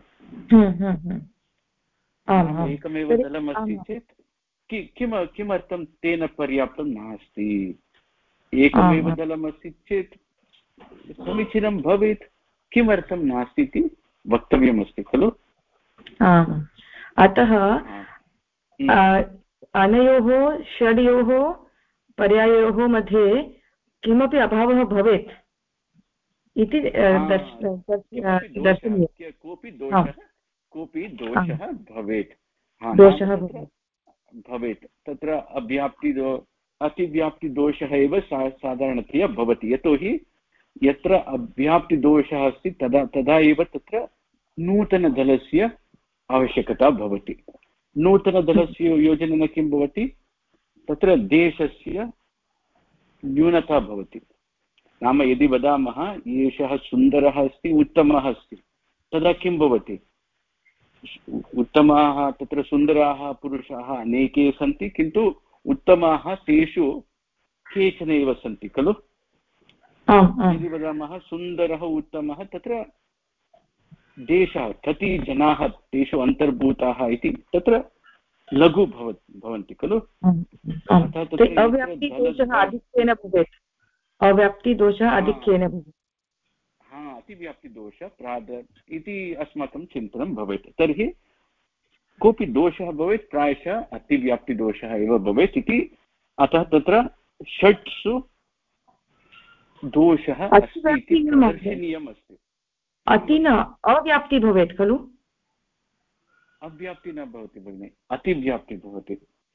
एकमेव दलम् अस्ति चेत् किमर्थं तेन पर्याप्तं नास्ति एकमेव दलम् अस्ति चेत् समीचीनं भवेत् किमर्थं नास्ति इति वक्तव्यमस्ति खलु अतः अनयोः षड्योः पर्यायोः मध्ये किमपि अभावः भवेत् इति दर्शनीयं कोऽपि दोषः भवेत् भवेत् तत्र अतिव्याप्तिदोषः एव साधारणतया भवति यतोहि यत्र अव्याप्तिदोषः अस्ति तदा एव तत्र नूतनदलस्य आवश्यकता भवति नूतनदलस्य योजनेन किं भवति तत्र देशस्य न्यूनता भवति नाम यदि वदामः एषः सुन्दरः अस्ति उत्तमः अस्ति तदा किं भवति उत्तमाः तत्र सुन्दराः पुरुषाः अनेके सन्ति किन्तु उत्तमाः तेषु केचन एव सन्ति खलु यदि वदामः सुन्दरः उत्तमः तत्र देशः कति जनाः तेषु अन्तर्भूताः इति तत्र लघु भवन्ति खलु अव्याप्तिदोषः आधिक्येन भवेत् अतिव्याप्तिदोषः इति अस्माकं चिन्तनं भवेत् तर्हि कोऽपि दोषः भवेत् प्रायशः अतिव्याप्तिदोषः एव भवेत् इति अतः तत्र षट्सु दोषः दर्शनीयम् अस्ति अति न अव्याप्ति भवेत् खलु अव्याप्ति न भवति भगिनि अतिव्याप्ति भवति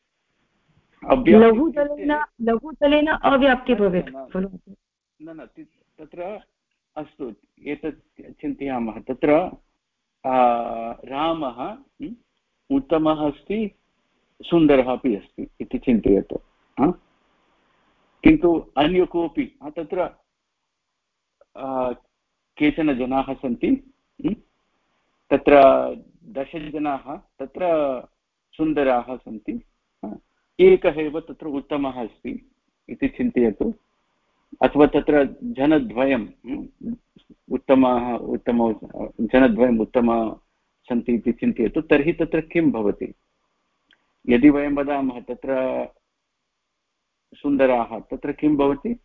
लघुदलेन अव्याप्ति भवेत् खलु न तत्र अस्तु एतत् चिन्तयामः तत्र रामः उत्तमः अस्ति सुन्दरः अपि अस्ति इति चिन्तयतु किन्तु अन्य कोऽपि तत्र केचन जनाः सन्ति तत्र 10 जनाः तत्र सुन्दराः सन्ति एकः एव तत्र उत्तमः अस्ति इति चिन्तयतु अथवा तत्र जनद्वयं जनद्वयम् उत्तमः सन्ति इति चिन्तयतु तर्हि तत्र किं भवति यदि वयं वदामः तत्र सुन्दराः तत्र किं भवति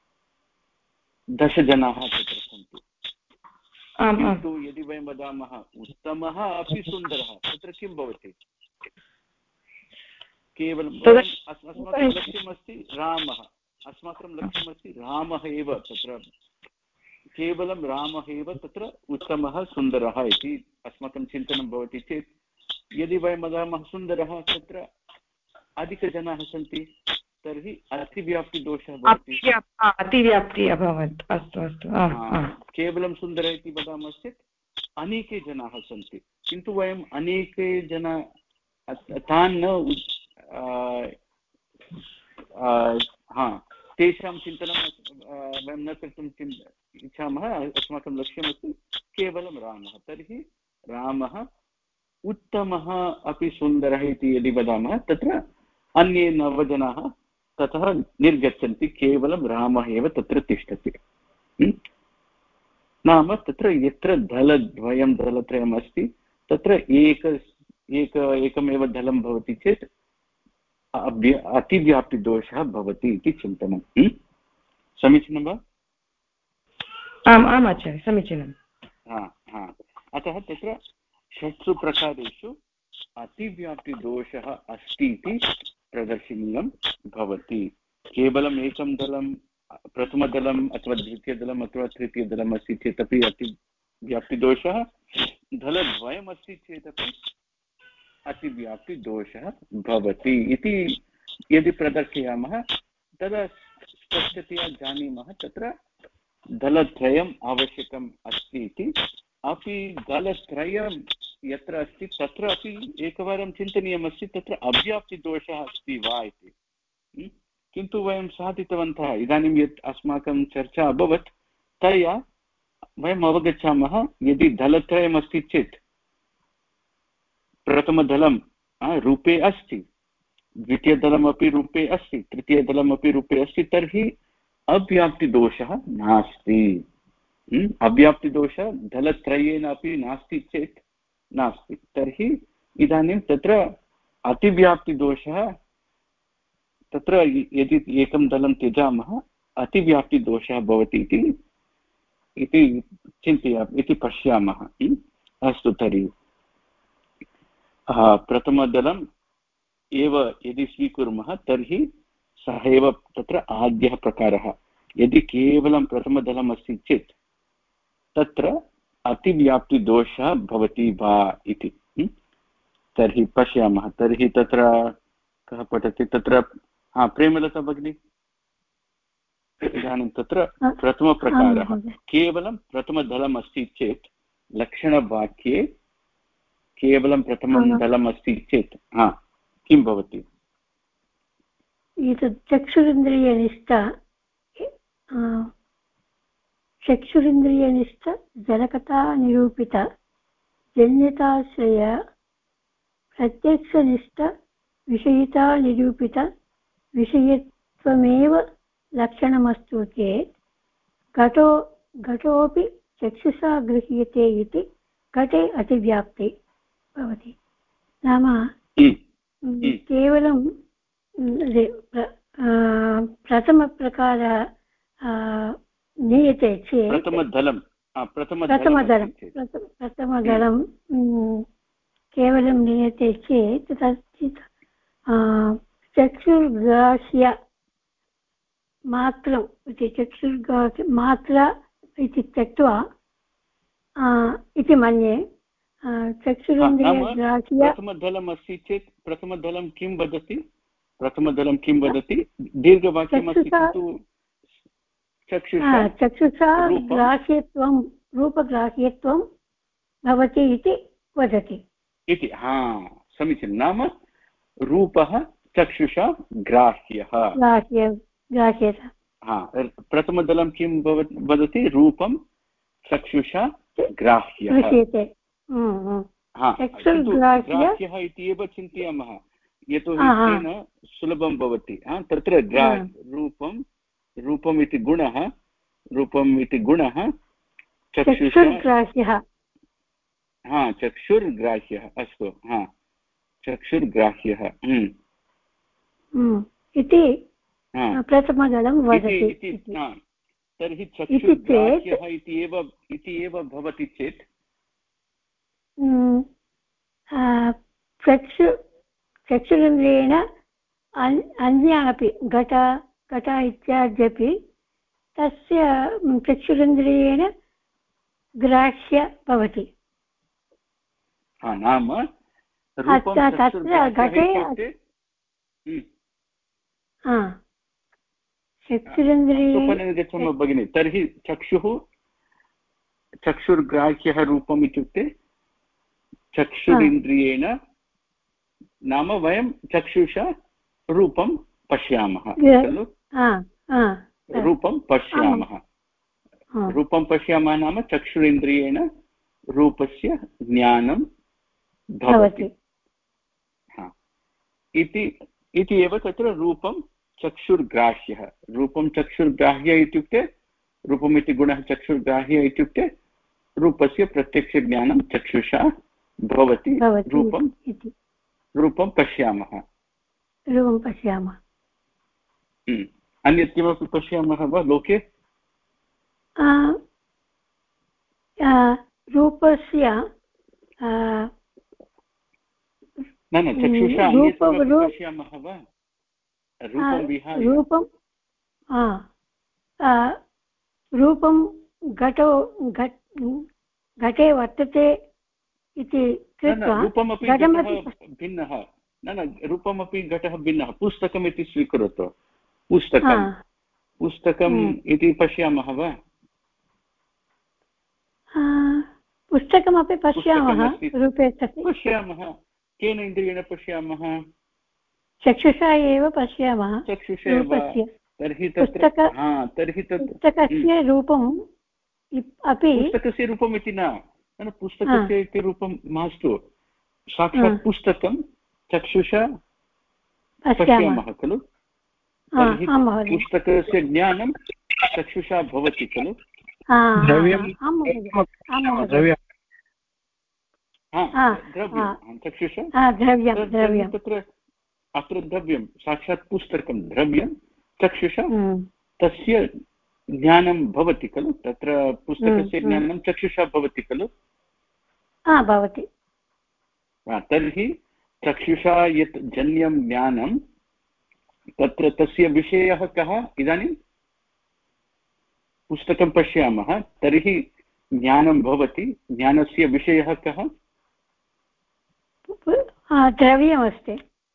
10 जनाः तत्र सन्ति किन्तु यदि वयं वदामः उत्तमः अपि सुन्दरः तत्र किं भवति केवलं अस्माकं लक्ष्यमस्ति रामः एव तत्र केवलं रामः एव तत्र उत्तमः सुन्दरः इति अस्माकं चिन्तनं भवति चेत् यदि वयं वदामः सुन्दरः तत्र अधिकजनाः सन्ति तर्हि अतिव्याप्तिदोषः भवति अतिव्याप्ति अभवत् अस्तु केवलं सुन्दरः इति वदामश्चेत् अनेके जनाः सन्ति किन्तु वयम् अनेके जनाः तान् न तेषां चिन्तनं वयं न कर्तुम् इच्छामः अस्माकं लक्ष्यमस्ति केवलं रामः तर्हि रामः उत्तमः अपि सुन्दरः इति यदि वदामः तत्र अन्ये 9 जनाः ततः निर्गच्छन्ति केवलं रामः एव तत्र तिष्ठति नाम तत्र यत्र दलत्रयम् अस्ति तत्र एकमेव दलं भवति चेत् अतिव्याप्तिदोषः भवति इति चिन्तनं समीचीनं वा आम् आचार्य समीचीनम् अतः तत्र 6 प्रकारेषु अतिव्याप्तिदोषः अस्ति इति प्रदर्शनीयं भवति केवलम् एकं दलं प्रथमदलम् अथवा द्वितीयदलम् अथवा तृतीयदलम् अस्ति चेदपि अतिव्याप्तिदोषः दलद्वयम् अस्ति चेदपि अतिव्याप्तिदोषः भवति इति यदि प्रदर्शयामः तदा स्पष्टतया जानीमः तत्र दलत्रयम् आवश्यकम् अस्ति इति। अपि दलत्रयं यत्र अस्ति तत्र अपि एकवारं चिन्तनीयमस्ति तत्र अव्याप्तिदोषः अस्ति वा इति। किन्तु वयं साधितवन्तः। इदानीं यत् अस्माकं चर्चा अभवत् तया वयम् अवगच्छामः यदि दलत्रयमस्ति चेत् प्रथमदलं रूपे अस्ति, द्वितीयदलमपि रूपे अस्ति, तृतीयदलमपि रूपे अस्ति, तर्हि अव्याप्तिदोषः नास्ति। अव्याप्तिदोषः दलत्रयेन अपि नास्ति चेत् नास्ति। तर्हि इदानीं तत्र अतिव्याप्तिदोषः, तत्र यदि एकं दलं त्यजामः अतिव्याप्तिदोषः भवति इति इति पश्यामः। अस्तु, तर्हि प्रथमदलम् एव यदि स्वीकुर्मः तर्हि सः एव तत्र आद्यः प्रकारः। यदि केवलं प्रथमदलम् अस्ति चेत् तत्र अतिव्याप्तिदोषः भवति वा इति। तर्हि पश्यामः। तर्हि तत्र कः पठति? तत्र प्रेमलता भगिनी, इदानीं तत्र प्रथमप्रकारः केवलं प्रथमदलम् अस्ति चेत् लक्षणवाक्ये केवलं प्रथमं दलम् अस्ति चेत् किं भवति? एतत् चक्षुरिन्द्रियनिष्ठ जनकता निरूपित जन्यताश्रय प्रत्यक्षनिष्ठ विषयिता निरूपित विषयत्वमेव लक्षणमस्तु चेत् घटोऽपि चक्षुषा गृह्यते इति घटे अतिव्याप्ति भवति। नाम केवलं प्रथमप्रकारः नीयते चेत् प्रथमदलं केवलं नीयते चेत् तच्चित् चक्षुर्ग्राह्य मात्रम् इति चक्षुर्ग्राह्य मात्रा इति त्यक्त्वा इति मन्ये चक्षुरिन्द्रियग्राह्य प्रथमदलम् अस्ति चेत् प्रथमदलं किं वदति? प्रथमदलं किं वदति? दीर्घवाक्यमस्ति किन्तु चक्षुषा ग्राह्यत्वं रूपग्राह्यत्वं भवति इति वदति इति। समीचीनं। नाम रूपः चक्षुषा ग्राह्यः। प्रथमदलं किं वदति? रूपं चक्षुषा ग्राह्यः। ग्राह्यः इति एव चिन्तयामः, यतोहि तेन सुलभं भवति। तत्र रूपम् इति गुणः चक्षुर्ग्राह्यः। चक्षुर्ग्राह्यः। अस्तु, चक्षुर्ग्राह्यः इति प्रथमदलं वदति। तर्हि चक्षुर्ग्राह्यः इति एव भवति चेत् चक्षुरिन्द्रियेण अन्या अपि घट इत्याद्यपि तस्य चक्षुरिन्द्रियेण ग्राह्य भवति। नाम तत्र घटे गच्छामः भगिनि। तर्हि चक्षुर्ग्राह्यः रूपम् इत्युक्ते चक्षुरिन्द्रियेण, नाम वयं चक्षुषा रूपं पश्यामः खलु? रूपं पश्यामः नाम चक्षुरिन्द्रियेण रूपस्य ज्ञानं भवति इति एव तत्र रूपं चक्षुर्ग्राह्यः। रूपं चक्षुर्ग्राह्य इत्युक्ते रूपमिति गुणः चक्षुर्ग्राह्य इत्युक्ते रूपस्य प्रत्यक्षज्ञानं चक्षुषा भवति। रूपं पश्यामः। अन्यत् किमपि पश्यामः वा लोके? रूपस्य चक्षुषा पश्यामः वा? रूपं घटे वर्तते इति कृत्वा रूपमपि भिन्नः न रूपमपि घटः भिन्नः पुस्तकम् इति स्वीकरोतु पुस्तकम् इति पश्यामः वा पुस्तकमपि पश्यामः रूपे सति पश्यामः केन इन्द्रियेण पश्यामः चक्षुषा एव पश्यामः चक्षुषा एव तर्हि पुस्तकस्य रूपम् अपि पुस्तकस्य रूपम् इति न पुस्तकस्य इति रूपं मास्तु साक्षात् पुस्तकं चक्षुषा पश्यामः खलु तर्हि पुस्तकस्य ज्ञानं चक्षुषा भवति खलु चक्षुषा तत्र अत्र द्रव्यं साक्षात् पुस्तकं द्रव्यं चक्षुषा तस्य ज्ञानं भवति खलु तत्र पुस्तकस्य ज्ञानं चक्षुषा भवति खलु भवति तर्हि चक्षुषा यत् जन्यं ज्ञानं तत्र तस्य विषयः कः इदानीं पुस्तकं पश्यामः तर्हि ज्ञानं भवति ज्ञानस्य विषयः कः द्रव्यमस्ति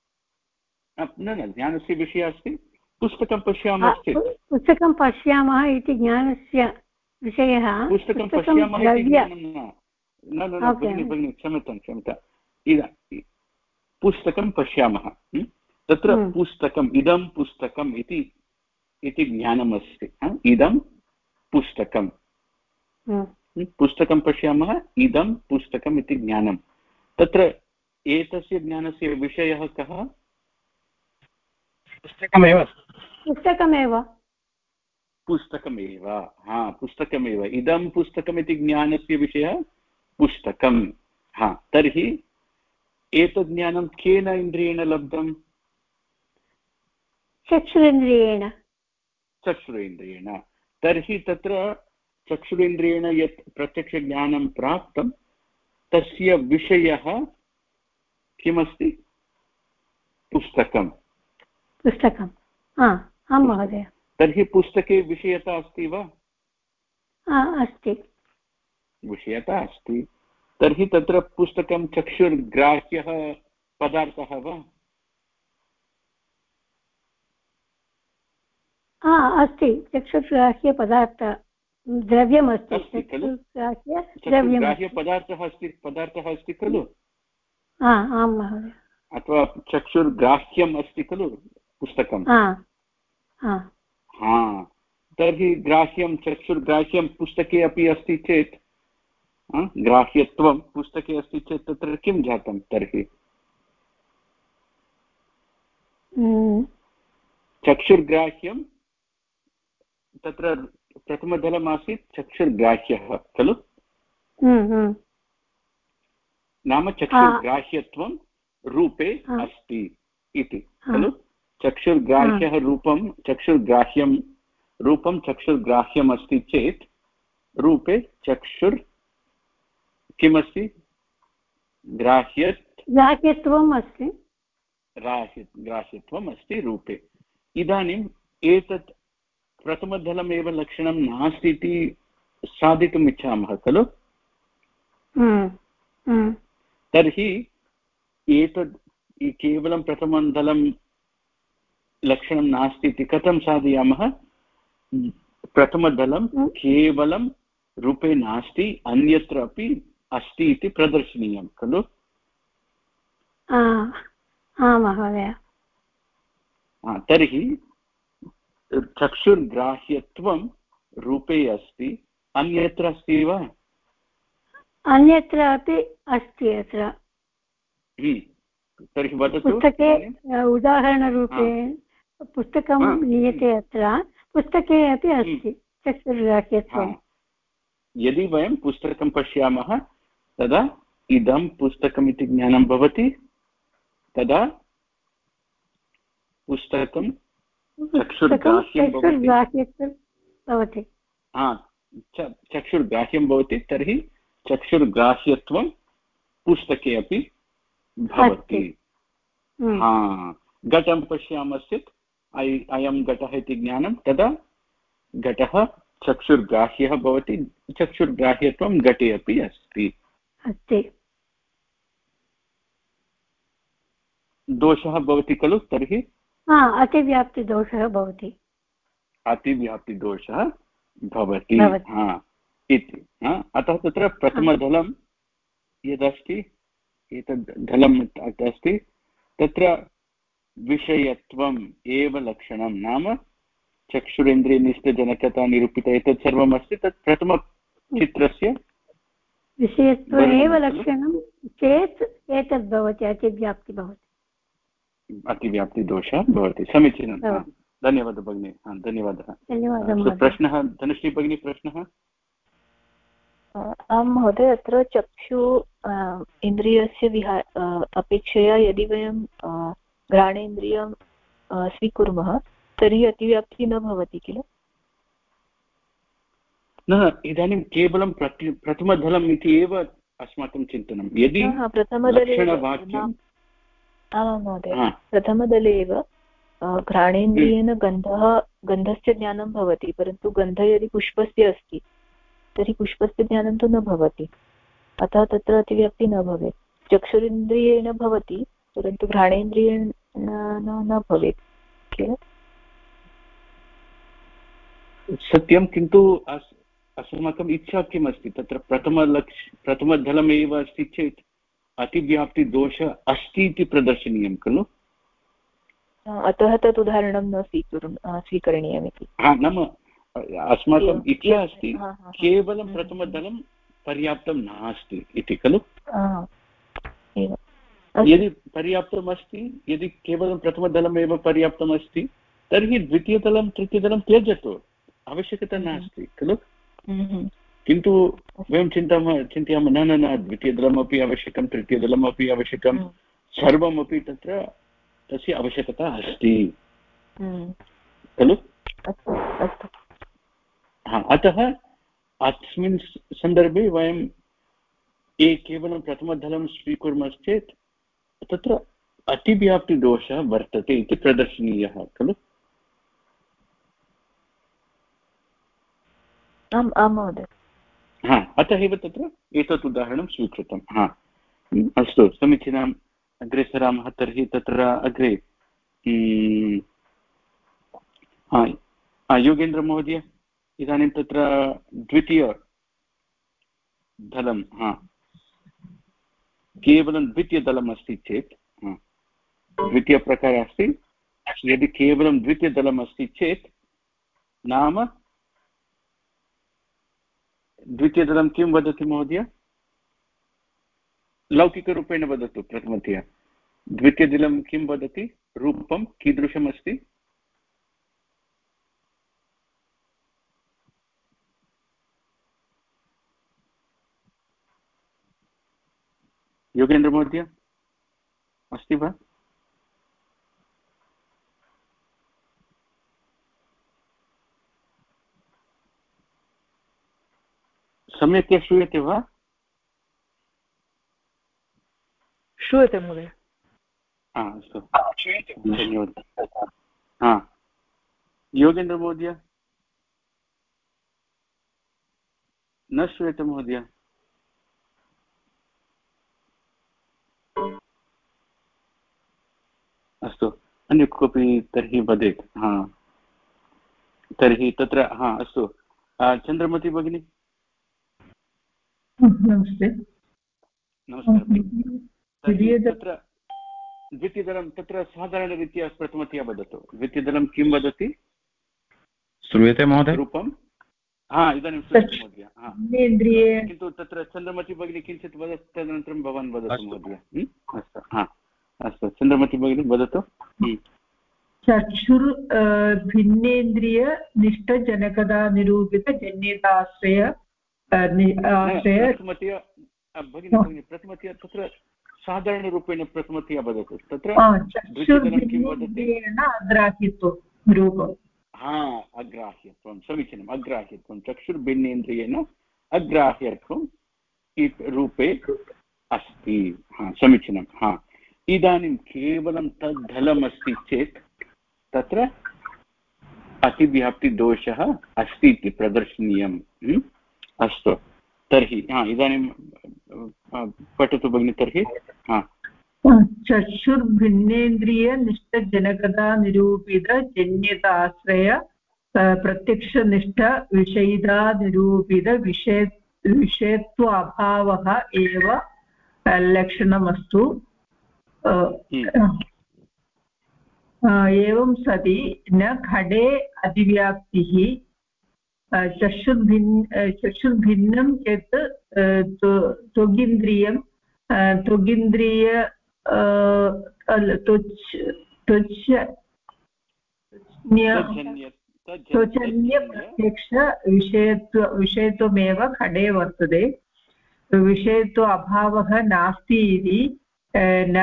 न ज्ञानस्य विषयः अस्ति पुस्तकं पश्यामश्चेत् पुस्तकं पश्यामः इति ज्ञानस्य विषयः पुस्तकं पश्यामः इति ज्ञानं न भगिनि क्षम्यतां पुस्तकं पश्यामः तत्र पुस्तकम् इदं पुस्तकम् इति ज्ञानमस्ति इदं पुस्तकं पुस्तकं पश्यामः इदं पुस्तकम् इति ज्ञानं तत्र एतस्य ज्ञानस्य विषयः कः पुस्तकमेव इदं पुस्तकमिति ज्ञानस्य विषयः पुस्तकं तर्हि एतद् ज्ञानं केन इन्द्रियेण लब्धं चक्षुरेन्द्रियेण तर्हि तत्र चक्षुरेन्द्रियेण यत् प्रत्यक्षज्ञानं प्राप्तं तस्य विषयः किमस्ति पुस्तकं आं महोदय तर्हि पुस्तके विषयता अस्ति वा अस्ति विषयता अस्ति तर्हि तत्र पुस्तकं चक्षुर्ग्राह्यः पदार्थः वा अस्ति चक्षुर्ग्राह्यपदार्थ द्रव्यमस्ति चक्षुर्ग्राह्यपदार्थः अस्ति खलु आं महोदय अथवा चक्षुर्ग्राह्यम् अस्ति खलु पुस्तकं तर्हि ग्राह्यं चक्षुर्ग्राह्यं पुस्तके अपि अस्ति चेत् ग्राह्यत्वं पुस्तके अस्ति चेत् तत्र किं जातं तर्हि चक्षुर्ग्राह्यं तत्र प्रथमदलमासीत् चक्षुर्ग्राह्यः खलु नाम चक्षुर्ग्राह्यत्वं रूपे अस्ति इति खलु चक्षुर्ग्राह्यः रूपं चक्षुर्ग्राह्यं रूपं चक्षुर्ग्राह्यम् अस्ति चेत् रूपे चक्षुर् किमस्ति ग्राह्यत्वम् अस्ति ग्राह्यत्वम् अस्ति रूपे इदानीम् एतत् प्रथमदलमेव लक्षणं नास्ति इति साधितुम् इच्छामः खलु तर्हि एतद् केवलं प्रथमदलं लक्षणं नास्ति इति कथं साधयामः प्रथमदलं केवलं रूपे नास्ति अन्यत्र अपि अस्ति इति प्रदर्शनीयं खलु महोदय तर्हि चक्षुर्ग्राह्यत्वं रूपे अस्ति अन्यत्र अस्ति वा अन्यत्र अपि अस्ति अत्र तर्हि वदतु पुस्तके उदाहरणरूपेण पुस्तकं नीयते अत्र पुस्तके अपि अस्ति चक्षुर्ग्राह्यत्वं यदि वयं पुस्तकं पश्यामः तदा इदं पुस्तकमिति ज्ञानं भवति तदा पुस्तकं चक्षुर्ग्राह्यत्वं भवति चक्षुर्ग्राह्यं भवति तर्हि चक्षुर्ग्राह्यत्वं पुस्तके अपि भवति घटं पश्यामश्चेत् अयं घटः इति ज्ञानं तदा घटः चक्षुर्ग्राह्यः भवति चक्षुर्ग्राह्यत्वं घटे अपि अस्ति दोषः भवति खलु तर्हि अतिव्याप्तिदोषः भवति अतिव्याप्तिदोषः भवति इति अतः तत्र प्रथमदलं यदस्ति एतद् दलम् अस्ति तत्र विषयत्वम् एव लक्षणं नाम चक्षुरेन्द्रियनिष्ठजनकता निरूपिता एतत् सर्वम् अस्ति तत् प्रथमचित्रस्य विषयत्वम् एव लक्षणं चेत् एतद् भवति अतिव्याप्ति भवति अतिव्याप्तिदोषः भवति समीचीनं धन्यवादः भगिनी धन्यवादः प्रश्नः धनश्री भगिनी प्रश्नः आं महोदय अत्र चक्षु इन्द्रियस्य अपेक्षया यदि वयं घ्राणेन्द्रियं स्वीकुर्मः तर्हि अतिव्याप्तिः न भवति किल न इदानीं केवलं प्रथमदलम् इति एव अस्माकं चिन्तनं यदि लक्षणवाक्यम् आमां महोदय प्रथमदले एव घ्राणेन्द्रियेण गन्धस्य ज्ञानं भवति परन्तु गन्धः यदि पुष्पस्य अस्ति तर्हि पुष्पस्य ज्ञानं तु न भवति अतः तत्र अतिव्याप्तिः न भवेत् चक्षुरिन्द्रियेण भवति परन्तु घ्राणेन्द्रियेण न भवेत् किल सत्यं किन्तु अस्माकम् इच्छा किम् अस्ति तत्र प्रथमदलमेव अस्ति चेत् अतिव्याप्तिदोषः अस्ति इति प्रदर्शनीयं खलु अतः तत् उदाहरणं न स्वीकरणीयमिति नाम अस्माकम् इच्छा अस्ति केवलं प्रथमदलं पर्याप्तं नास्ति इति खलु यदि पर्याप्तम् अस्ति यदि केवलं प्रथमदलमेव पर्याप्तम् अस्ति तर्हि द्वितीयदलं तृतीयदलं त्यजतु आवश्यकता नास्ति खलु किन्तु वयं चिन्तयामः न द्वितीयदलमपि आवश्यकं तृतीयदलमपि आवश्यकं सर्वमपि तत्र तस्य आवश्यकता अस्ति खलु अतः अस्मिन् सन्दर्भे वयं केवलं प्रथमदलं स्वीकुर्मश्चेत् तत्र अतिव्याप्तिदोषः वर्तते इति प्रदर्शनीयः खलु आम् आं महोदय अतः एव तत्र एतत् उदाहरणं स्वीकृतं अस्तु समीचीनम् अग्रे सरामः तर्हि तत्र अग्रे योगेन्द्रमहोदय इदानीं तत्र द्वितीयदलं केवलं द्वितीयदलम् अस्ति चेत् द्वितीयप्रकारः अस्ति यदि केवलं द्वितीयदलम् अस्ति चेत् नाम द्वितीयदलं किं वदति महोदय लौकिकरूपेण वदतु प्रथमतया द्वितीयदलं किं वदति रूपं कीदृशम् अस्ति योगेन्द्रमहोदय अस्ति वा सम्यक् श्रूयते वा श्रूयते महोदय अस्तु धन्यवादः योगेन्द्रमहोदय न श्रूयते महोदय अस्तु अन्य कोऽपि तर्हि वदेत् तर्हि तत्र अस्तु चन्द्रमती भगिनी नमस्ते नमस्कारः तत्र द्वितीयदलं तत्र साधारणरीत्या प्रथमतया वदतु द्वितीयदलं किं वदति श्रूयते महोदय रूपं इदानीं श्रूयते महोदय किन्तु तत्र चन्द्रमती भगिनी किञ्चित् वदति तदनन्तरं भवान् वदतु महोदय अस्तु अस्तु चन्द्रमती भगिनी वदतु चक्षुर् भिन्नेन्द्रियनिष्ठजनकदा निरूपितजन्यताश्रय प्रथमतया तत्र साधारणरूपेण प्रथमतया वदतु तत्र अग्राह्यत्वं रूपम् अग्राह्यत्वं समीचीनम् अग्राह्यत्वं चक्षुर्भिन्नेन्द्रियेण अग्राह्यत्वं रूपे अस्ति समीचीनम् इदानीं केवलं तद्धलमस्ति चेत् तत्र अतिव्याप्तिदोषः अस्ति इति प्रदर्शनीयम् अस्तु तर्हि इदानीं पठतु भगिनि तर्हि चक्षुर्भिन्नेन्द्रियनिष्ठजनकता निरूपितजन्यताश्रय प्रत्यक्षनिष्ठ विषयिता निरूपित विषयत्वाभावः एव लक्षणमस्तु। एवं सति न घटे अधिव्याप्तिः चक्षुर्भिन्नं यत् त्वगिन्द्रियं त्वगिन्द्रिय त्वचन्यप्रत्यक्ष विषयत्वमेव घटे वर्तते। विषयत्व अभावः नास्ति इति न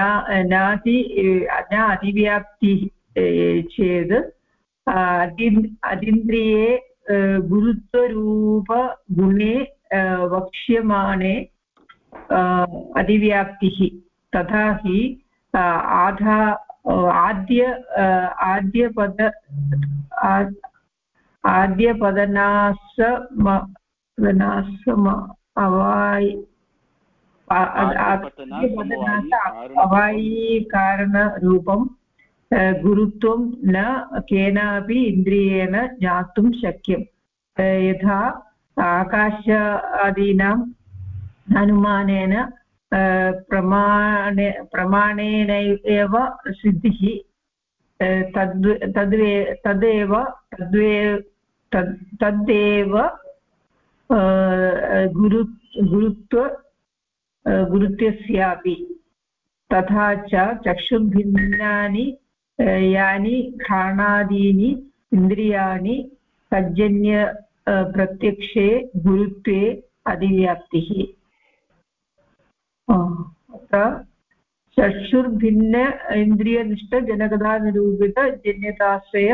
अधिव्याप्तिः चेत् अतीन्द्रिये गुरुत्वरूपगुणे वक्ष्यमाणे अधिव्याप्तिः तथा हि अवायिकारणरूपं गुरुत्वं न केनापि इन्द्रियेण ज्ञातुं शक्यं। यथा आकाशादीनाम् अनुमानेन प्रमाणेनैव सिद्धिः तदेव गुरुत्वस्यापि। तथा च चक्षुर्भिन्नानि यानि घ्राणादीनि इन्द्रियाणि तज्जन्य प्रत्यक्षे गुरुत्वे अधिव्याप्तिः। चक्षुर्भिन्न इन्द्रियनिष्ठजनकता निरूपितजन्यताश्रय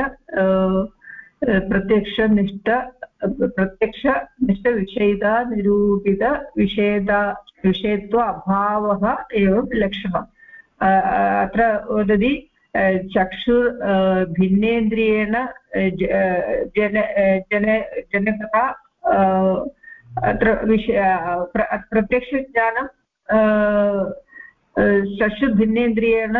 प्रत्यक्षनिष्ठविषयिता निरूपित विषयत्व अभावः एव लक्षणम्। अत्र वदति चक्षुर्भिन्नेन्द्रियेण जनकता अत्र प्रत्यक्षज्ञानं चक्षुर्भिन्नेन्द्रियेण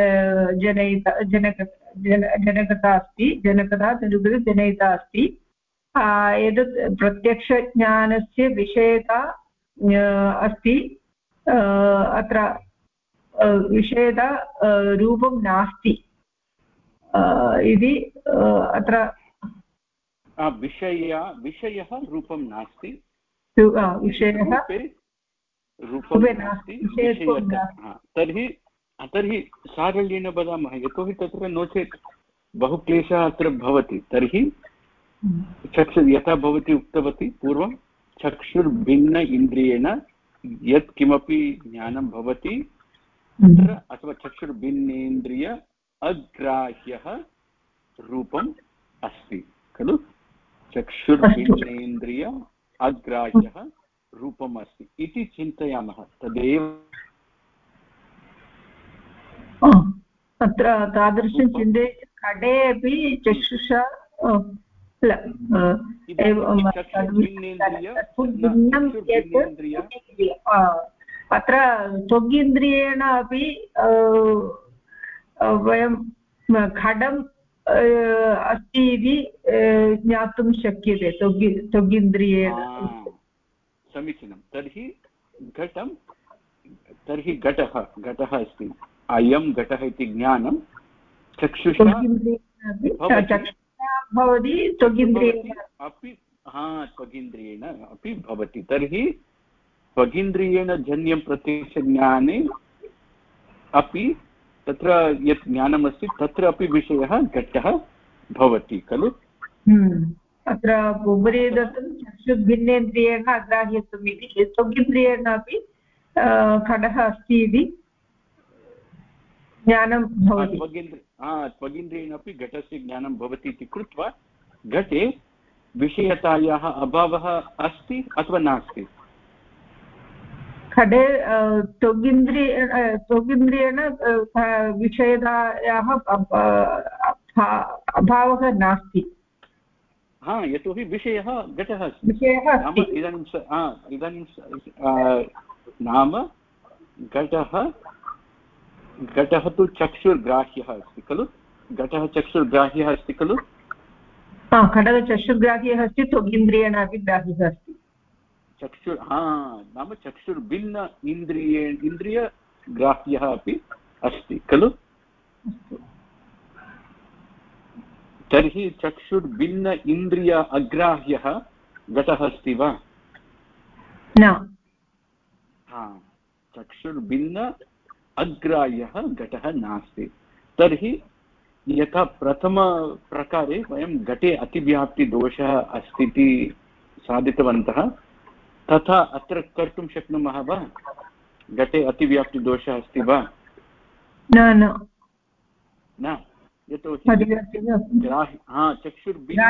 जनकता अस्ति, जनकता निरूपितजनयिता अस्ति। एतत् प्रत्यक्षज्ञानस्य विषयता अस्ति। अत्र विषयता रूपं नास्ति इति अत्र विषयः रूपं नास्ति, विषयः रूपं नास्ति। तर्हि सारल्येन वदामः, यतोहि तत्र नो चेत् बहु क्लेशः अत्र भवति। तर्हि यथा भवती उक्तवती पूर्वं, चक्षुर्भिन्न इन्द्रियेण यत् किमपि ज्ञानं भवति तत्र अथवा चक्षुर्भिन्नेन्द्रिय अग्राह्यः रूपम् अस्ति खलु। चक्षुर्भिन्नेन्द्रिय अग्राह्यः रूपम् अस्ति इति चिन्तयामः। तदेव अत्र तादृशं चिन्तयति घटे अपि चक्षुषा अत्र त्वगिन्द्रियेण अपि वयं घटम् अस्ति इति ज्ञातुं शक्यते त्वगिन्द्रियेण। समीचीनं। तर्हि घटः अस्ति, अयं घटः इति ज्ञानं चक्षुषा भवति, त्वगिन्द्रियेण अपि भवति। तर्हि त्वगिन्द्रियेण जन्यं प्रत्यक्षज्ञाने अपि तत्र यत् ज्ञानमस्ति तत्र अपि विषयः घटः भवति खलु। अत्र उपरि दत्तं चक्षुर्भिन्नेन्द्रियेण अग्राह्यत्वम् इति, त्वगिन्द्रियेण अपि घटः अस्ति इति ज्ञानं भवति। त्वगिन्द्रियेण अपि घटस्य ज्ञानं भवति इति कृत्वा घटे विषयतायाः अभावः अस्ति अथवा नास्ति। घटे त्वगिन्द्रियेण विषयतायाः अभावः नास्ति। यतोहि विषयः घटः अस्ति। इदानीं नाम घटः घटः तु चक्षुर्ग्राह्यः अस्ति खलु, घटः चक्षुर्ग्राह्यः अस्ति खलु, घटः चक्षुर्ग्राह्यः अस्ति, त्वगिन्द्रियेण अपि ग्राह्यः अस्ति। नाम चक्षुर्भिन्न इन्द्रियग्राह्यः अपि अस्ति खलु। तर्हि चक्षुर्भिन्न इन्द्रिय अग्राह्यः घटः अस्ति वा? न। चक्षुर्भिन्न अग्राह्यः घटः नास्ति। तर्हि यथा प्रथमप्रकारे वयं घटे अतिव्याप्तिदोषः अस्ति इति साधितवन्तः, तथा अत्र कर्तुं शक्नुमः वा? घटे अतिव्याप्तिदोषः अस्ति वा? न, यतोहि चक्षुर्भिन्न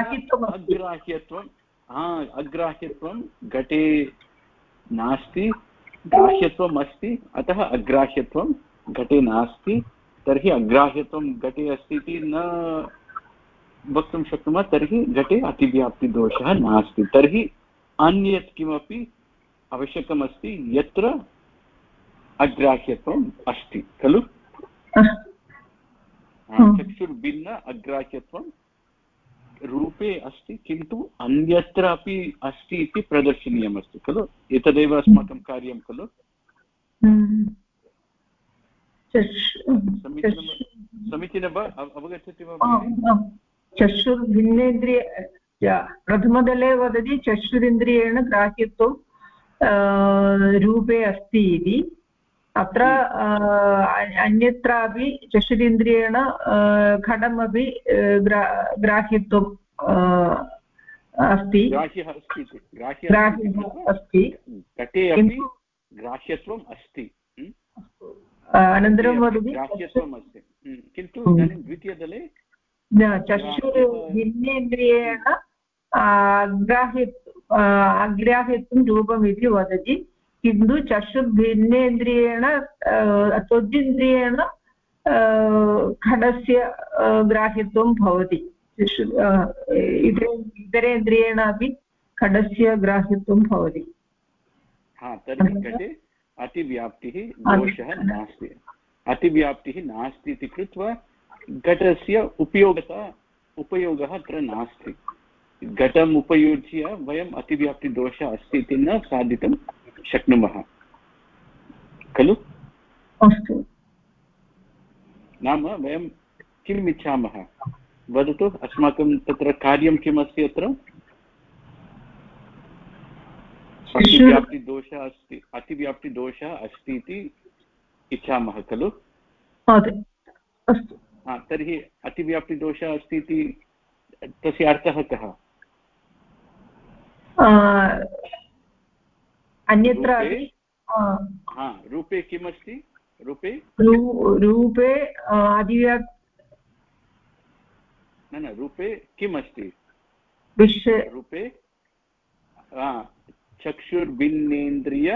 अग्राह्यत्वं घटे नास्ति, ग्राह्यत्वम् अस्ति, अतः अग्राह्यत्वं घटे नास्ति। तर्हि अग्राह्यत्वं घटे अस्ति इति न वक्तुं शक्नुमः, तर्हि घटे अतिव्याप्तिदोषः नास्ति। तर्हि अन्यत् किमपि आवश्यकमस्ति यत्र अग्राह्यत्वम् अस्ति खलु। चक्षुर्भिन्न अग्राह्यत्वं रूपे अस्ति, किन्तु अन्यत्र अपि अस्ति इति प्रदर्शनीयमस्ति खलु। एतदेव अस्माकं कार्यं खलु। समीचीनं वा? अवगच्छति वा? चक्षुर्भिन्नेन्द्रिय प्रथमदले वदति चक्षुरिन्द्रियेण ग्राह्यत्वं रूपे अस्ति इति। अत्र अन्यत्रापि चक्षुरिन्द्रियेण घटमपि ग्राह्यत्वम् अस्ति, ग्राह्यः अस्ति, घटे अपि ग्राह्यत्वम् अस्ति। अनन्तरं वदति ग्राह्यत्वम् अस्ति, किन्तु इदानीं द्वितीयदले चक्षुर्भिन्नेन्द्रियेण अग्राह्यत्वं रूपम् इति वदति, किन्तु चक्षुर्भिन्नेन्द्रियेण त्वगिन्द्रियेण घटस्य ग्राह्यत्वं भवति। इतरेन्द्रियेण अपि घटस्य ग्राह्यत्वं भवति। तर्हि घटे अतिव्याप्तिः दोषः नास्ति, अतिव्याप्तिः नास्ति इति कृत्वा घटस्य उपयोगः अत्र नास्ति। घटम् उपयुज्य वयम् अतिव्याप्तिदोषः अस्ति इति न साधितुं शक्नुमः खलु। अस्तु, नाम वयं किम् इच्छामः वदतु, अस्माकं तत्र कार्यं किमस्ति? अत्र अतिव्याप्तिदोषः अस्ति इति इच्छामः खलु। अस्तु, तर्हि अतिव्याप्तिदोषः अस्ति इति तस्य अर्थः कः? अन्यत्र रूपे किमस्ति? रूपे रूपे किमस्ति? रूपे चक्षुर्भिन्नेन्द्रिय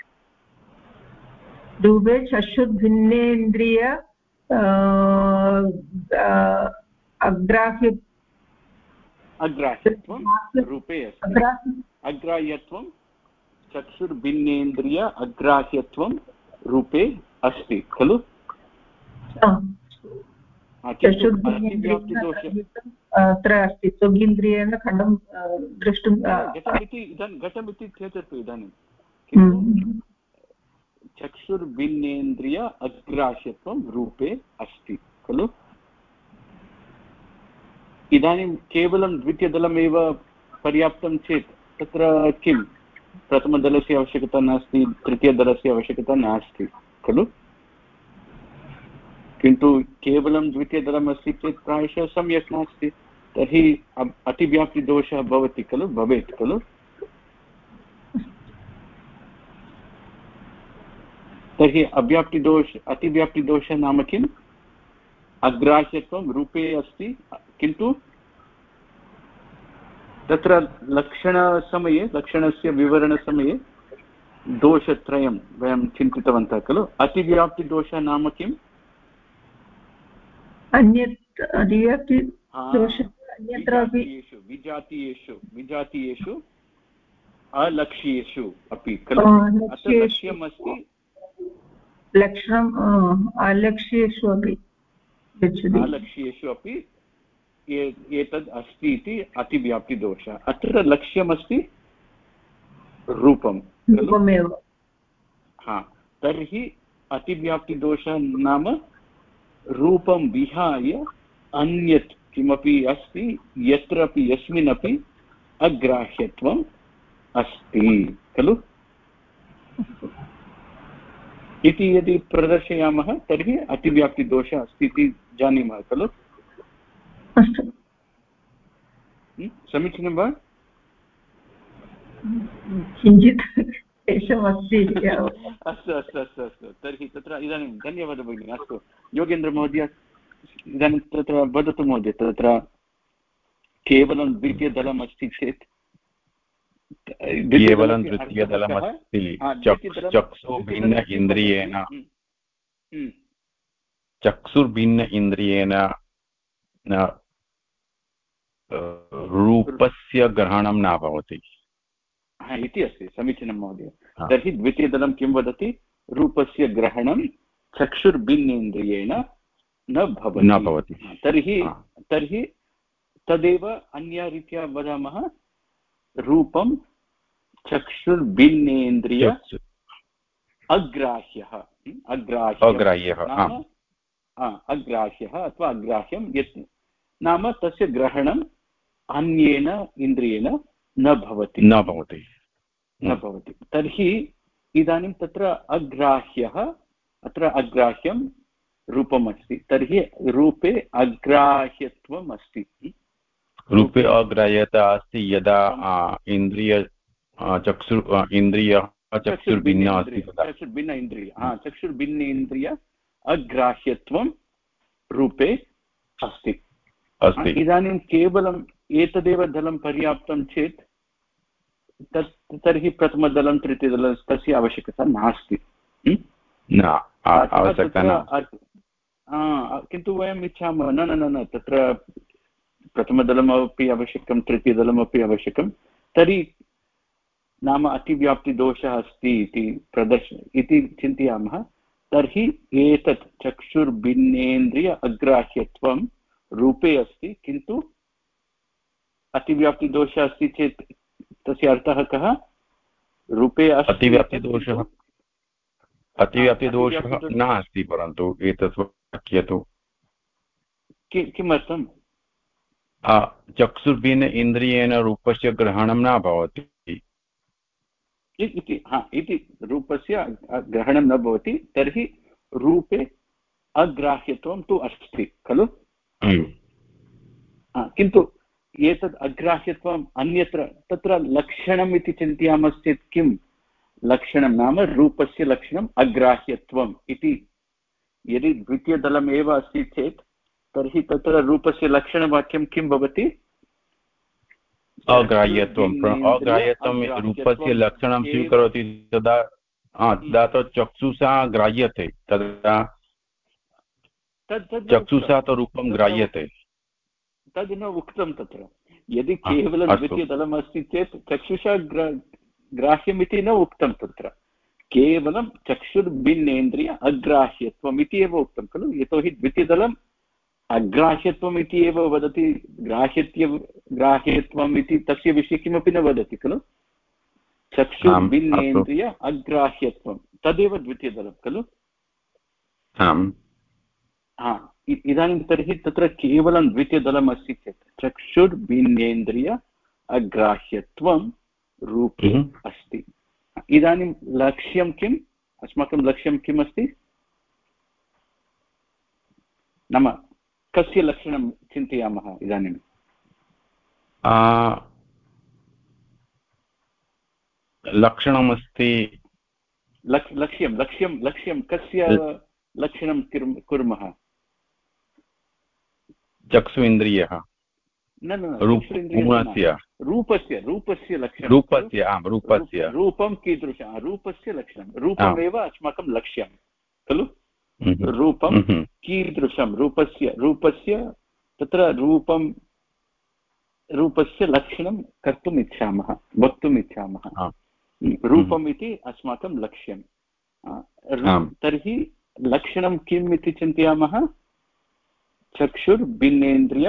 अग्राह्यत्वं रूपे अस्ति। अग्राह्यत्वं चक्षुर्भिन्नेन्द्रिय अग्राह्यत्वं रूपे अस्ति खलु। अत्र अस्ति, त्वगिन्द्रियेण खण्डं द्रष्टुं घटमिति त्यजतु इदानीं, किन्तु चक्षुर्भिन्नेन्द्रिय अग्राह्यत्वं रूपे अस्ति खलु। इदानीं केवलं द्वितीयदलमेव पर्याप्तं चेत् तत्र किं प्रथमदलस्य आवश्यकता नास्ति, तृतीयदलस्य आवश्यकता नास्ति खलु। किन्तु केवलं द्वितीयदलम् अस्ति चेत् प्रायशः सम्यक् नास्ति, तर्हि अतिव्याप्तिदोषः भवति खलु, भवेत् खलु। तर्हि अतिव्याप्तिदोषः नाम किम्? अग्राह्यत्वं रूपे अस्ति, किन्तु तत्र लक्षणस्य विवरणसमये दोषत्रयं वयं चिन्तितवन्तः खलु। अतिव्याप्तिदोषः नाम किम्? विजातीयेषु अलक्ष्येषु अपि खलु। अत्र लक्ष्यमस्ति लक्षणम् अलक्ष्येषु अपि गच्छति। अलक्ष्येषु अपि एतद् अस्ति इति अतिव्याप्तिदोषः। अत्र लक्ष्यमस्ति रूपमेव। हा, तर्हि अतिव्याप्तिदोषः नाम रूपं विहाय अन्यत् किमपि अस्ति यत्रापि यस्मिन्नपि अग्राह्यत्वम् अस्ति खलु इति यदि प्रदर्शयामः तर्हि अतिव्याप्तिदोषः अस्ति इति जानीमः खलु। समीचीनं वा? किञ्चित् क्लेशमस्ति। अस्तु अस्तु अस्तु अस्तु तर्हि तत्र इदानीं धन्यवादः भगिनि। अस्तु योगेन्द्रमहोदय इदानीं तत्र वदतु महोदय, तत्र केवलं द्वितीयदलम् अस्ति चेत् केवलं द्वितीयदलमस्ति चक्षुर्भिन्न इन्द्रियेण चक्षुर्भिन्न इन्द्रियेण रूपस्य ग्रहणं न भवति इति अस्ति। समीचीनं महोदय। तर्हि द्वितीयदलं किं वदति? रूपस्य ग्रहणं चक्षुर्भिन्नेन्द्रियेण न भवति। तर्हि तदेव अन्यरीत्या वदामः, रूपं चक्षुर्भिन्नेन्द्रिय अग्राह्यः अथवा अग्राह्यं यत् नाम तस्य ग्रहणम् अन्येन इन्द्रियेण न भवति। तर्हि इदानीं तत्र अग्राह्यः, अत्र अग्राह्यं रूपमस्ति, तर्हि रूपे अग्राह्यत्वम् अस्ति। रूपे अग्राह्यता अस्ति यदा चक्षुर्भिन्न इन्द्रिय अग्राह्यत्वं रूपे अस्ति। इदानीं केवलम् एतदेव दलं पर्याप्तं चेत् तर्हि प्रथमदलं तृतीयदलं तस्य आवश्यकता नास्ति। किन्तु वयम् इच्छामः न तत्र प्रथमदलमपि आवश्यकं, तृतीयदलमपि आवश्यकं, तर्हि नाम अतिव्याप्तिदोषः अस्ति इति चिन्तयामः। तर्हि एतत् चक्षुर्भिन्नेन्द्रिय अग्राह्यत्वं रूपे अस्ति, किन्तु अतिव्याप्तिदोषः अस्ति चेत् तस्य अर्थः कः? रूपे अतिव्याप्तिदोषः नास्ति, परन्तु एतत् वाक्यतु किमर्थं? चक्षुर्भिन्न इन्द्रियेण रूपस्य ग्रहणं न भवति इति रूपस्य ग्रहणं न भवति, तर्हि रूपे अग्राह्यत्वं तु अस्ति खलु। किन्तु एतद् अग्राह्यत्वम् अन्यत्र तत्र लक्षणम् इति चिन्तयामश्चेत् किं लक्षणं? नाम रूपस्य लक्षणम् अग्राह्यत्वम् इति। यदि द्वितीयदलम् एव अस्ति चेत् तर्हि तत्र रूपस्य लक्षणवाक्यं किं भवति? अग्राह्यत्वं रूपस्य लक्षणं स्वीकरोति तदा चक्षुषा ग्राह्यते, तदा चक्षुषा तो रूपं ग्राह्यते। तद् न उक्तं तत्र। यदि केवलं द्वितीयदलम् अस्ति चेत् चक्षुषा ग्राह्यमिति न उक्तं तत्र, केवलं चक्षुर्भिन्नेन्द्रिय अग्राह्यत्वम् इति एव उक्तं खलु। यतोहि द्वितीयदलम् अग्राह्यत्वम् इति एव वदति, ग्राह्यत्वम् इति तस्य विषये किमपि न वदति खलु। चक्षुर्भिन्नेन्द्रिय अग्राह्यत्वं तदेव द्वितीयदलं खलु। इदानीं तर्हि तत्र केवलं द्वितीयदलम् अस्ति चेत् चक्षुर्भिन्नेन्द्रिय अग्राह्यत्वं रूपे अस्ति। इदानीं लक्ष्यं किम्? अस्माकं लक्ष्यं किम् अस्ति? नाम कस्य लक्षणं चिन्तयामः इदानीं? लक्षणमस्ति लक्ष्यं कस्य लक्षणं कुर्मः? चक्षु इन्द्रियः रूपस्य लक्षणं। रूपं कीदृशं? रूपस्य लक्षणं। रूपमेव अस्माकं लक्ष्यं खलु। रूपं कीदृशं? रूपस्य तत्र रूपस्य लक्षणं कर्तुम् इच्छामः, वक्तुम् इच्छामः। रूपम् इति अस्माकं लक्ष्यं। तर्हि लक्षणं किम् इति चिन्तयामः? चक्षुर्भिन्नेन्द्रिय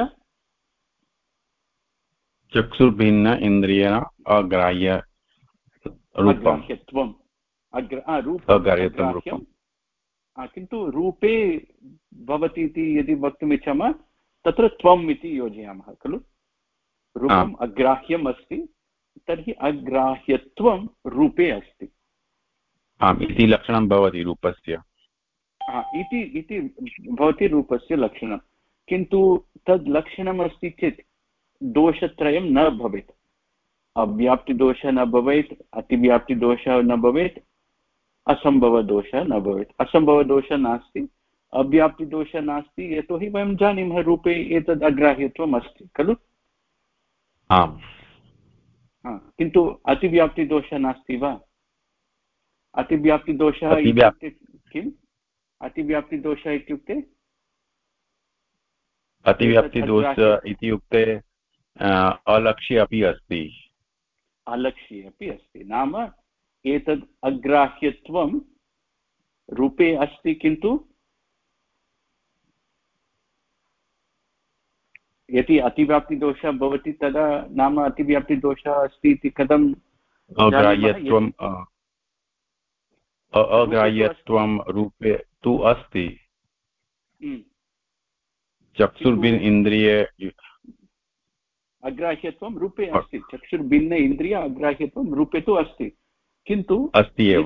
चक्षुर्भिन्न इन्द्रिय अग्राह्य अग्राह्यत्वम् अग्राह्यं। किन्तु रूपे भवति इति यदि वक्तुम् इच्छामः तत्र त्वम् इति योजयामः खलु। रूपम् अग्राह्यम् अस्ति, तर्हि अग्राह्यत्वं रूपे अस्ति। इति लक्षणं भवति रूपस्य। इति भवति रूपस्य लक्षणं। किन्तु तद् लक्षणम् अस्ति चेत् दोषत्रयं न भवेत्। अव्याप्तिदोषः न भवेत्, अतिव्याप्तिदोषः न भवेत्, असम्भवदोषः न भवेत्। असम्भवदोषः नास्ति, अव्याप्तिदोषः नास्ति, यतोहि वयं जानीमः रूपे एतद् अग्राह्यत्वम् अस्ति खलु। किन्तु अतिव्याप्तिदोषः नास्ति वा? अतिव्याप्तिदोषः इत्युक्ते किम्? अतिव्याप्तिदोषः इत्युक्ते इत्युक्ते अलक्ष्ये अपि अस्ति। अलक्ष्ये अपि अस्ति नाम एतद् अग्राह्यत्वं रूपे अस्ति, किन्तु यदि अतिव्याप्तिदोषः भवति तदा नाम अतिव्याप्तिदोषः अस्ति इति कथं? अग्राह्यत्वं रूपे तु अस्ति। चक्षुर्भिन्न इन्द्रिये अग्राह्यत्वं रूपे अस्ति। चक्षुर्भिन्न इन्द्रिय अग्राह्यत्वं रूपे तु अस्ति, किन्तु अस्ति एव।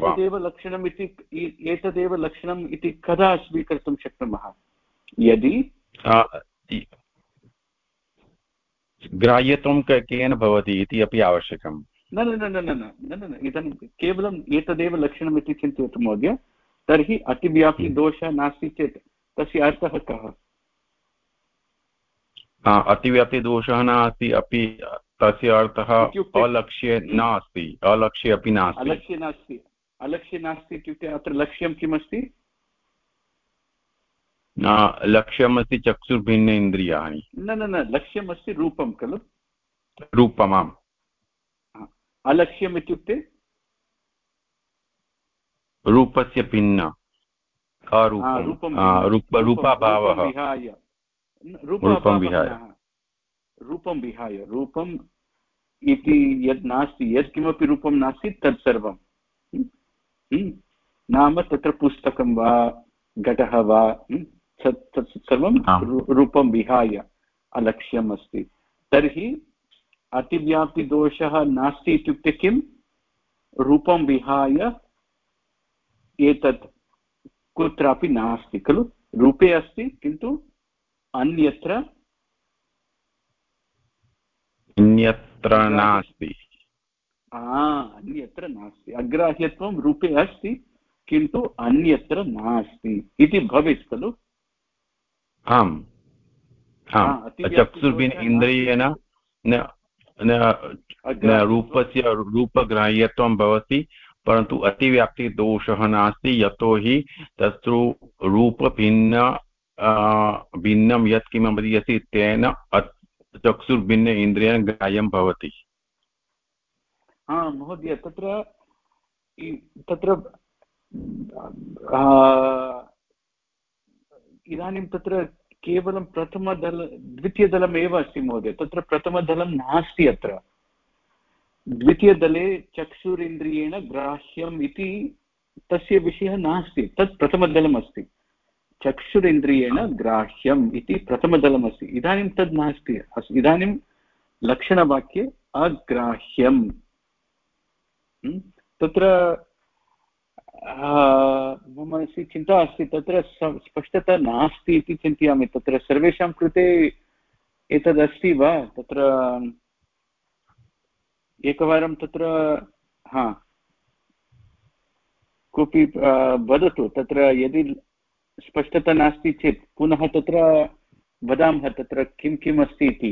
एतदेव लक्षणम् इति कदा स्वीकर्तुं शक्नुमः? यदि ग्राह्यत्वं केन भवति इति अपि आवश्यकम्। न इदानीं केवलम् एतदेव लक्षणम् इति चिन्तयतु महोदय। तर्हि अतिव्याप्तिदोषः नास्ति चेत् तस्य अर्थः कः? अतिव्याप्तिदोषः नास्ति अपि तस्य अर्थः अलक्ष्ये नास्ति, अलक्ष्ये अपि नास्ति। अलक्ष्ये नास्ति इत्युक्ते अत्र लक्ष्यं किमस्ति? लक्ष्यमस्ति चक्षुर्भिन्न इन्द्रियाणि। न लक्ष्यमस्ति रूपं खलु। रूपम्। अलक्ष्यम् इत्युक्ते रूपस्य भिन्न रूपाभावः। रूपं विहाय रूपम् इति यद् नास्ति, यत्किमपि रूपं नास्ति तत्सर्वं नाम तत्र पुस्तकं वा घटः वा तत् सर्वं रूपं विहाय अलक्ष्यम् अस्ति। तर्हि अतिव्याप्तिदोषः नास्ति इत्युक्ते किं? रूपं विहाय एतत् कुत्रापि नास्ति खलु। रूपे अस्ति किन्तु अन्यत्र नास्ति। अन्यत्र नास्ति। अग्राह्यत्वं रूपे अस्ति किन्तु अन्यत्र नास्ति इति भवेत् खलु। आम्। चक्षुर्भिन्न इन्द्रियेण रूपस्य रूपग्राह्यत्वं भवति, परन्तु अतिव्याप्तिदोषः नास्ति, यतोहि तत्र रूपभिन्नं यत् किमपि अस्ति तेन चक्षुर्भिन्न इन्द्रियेण ग्राह्यं भवति। महोदय तत्र इदानीं तत्र केवलं द्वितीयदलमेव अस्ति महोदय। तत्र प्रथमदलं नास्ति। अत्र द्वितीयदले चक्षुरिन्द्रियेण ग्राह्यम् इति तस्य विषयः नास्ति। तत् प्रथमदलम् अस्ति। चक्षुरिन्द्रियेण ग्राह्यम् इति प्रथमदलमस्ति। इदानीं तद् नास्ति। इदानीं लक्षणवाक्ये अग्राह्यम् तत्र मम मनसि चिन्ता अस्ति। तत्र स्पष्टता नास्ति इति चिन्तयामि। तत्र सर्वेषां कृते एतदस्ति वा? तत्र एकवारं तत्र कोऽपि वदतु। तत्र यदि स्पष्टता नास्ति चेत् पुनः तत्र वदामः तत्र किं किम् अस्ति इति।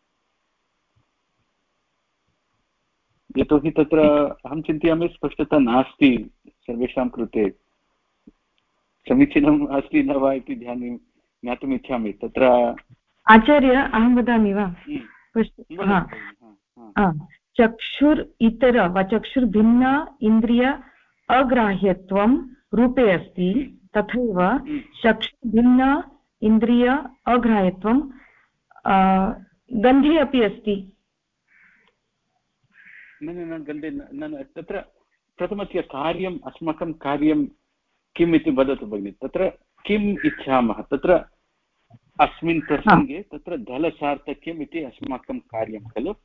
यतोहि तत्र अहं चिन्तयामि स्पष्टता नास्ति सर्वेषां कृते। समीचीनम् अस्ति न वा इति ज्ञातुम् इच्छामि। तत्र आचार्य अहं वदामि वा? चक्षुर् इतर वा चक्षुर्भिन्न इन्द्रिय अग्राह्यत्वं रूपे अस्ति तथैव चक्षुभिन्न इन्द्रिय अग्राह्यत्वं गन्धे अपि अस्ति। न गन्धे न तत्र प्रथमस्य कार्यम् अस्माकं कार्यं किम् इति वदतु भगिनि। तत्र किम् इच्छामः तत्र अस्मिन् प्रसङ्गे तत्र दलसार्थक्यम् इति अस्माकं कार्यं खलु।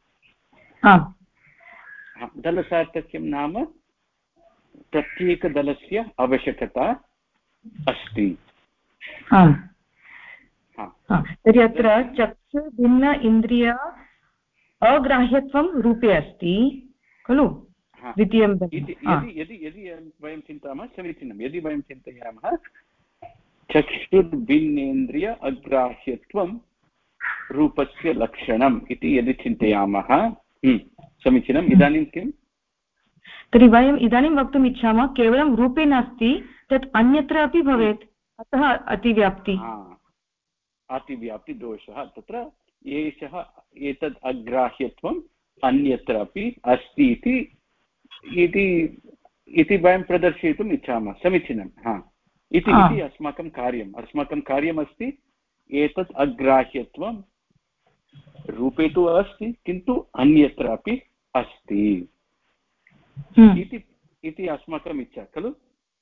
दलसार्थक्यं नाम प्रत्येकदलस्य आवश्यकता अस्ति। तर्हि अत्र चक्षुभिन्न इन्द्रिय अग्राह्यत्वं रूपे अस्ति खलु द्वितीयं। यदि वयं चिन्तयामः समीचीनं। यदि वयं चिन्तयामः चक्षुर्भिन्नेन्द्रिय अग्राह्यत्वं रूपस्य लक्षणम् इति यदि चिन्तयामः समीचीनम्। इदानीं किम्? तर्हि वयम् इदानीं वक्तुम् इच्छामः केवलं रूपे नास्ति तत् अन्यत्र अपि भवेत्, अतः अतिव्याप्तिदोषः। तत्र एतद् अग्राह्यत्वम् अन्यत्र अपि अस्ति इति वयं प्रदर्शयितुम् इच्छामः। समीचीनं। इति अस्माकं कार्यमस्ति एतत् अग्राह्यत्वं रूपे तु अस्ति किन्तु अन्यत्र अपि अस्ति इति अस्माकम् इच्छा खलु।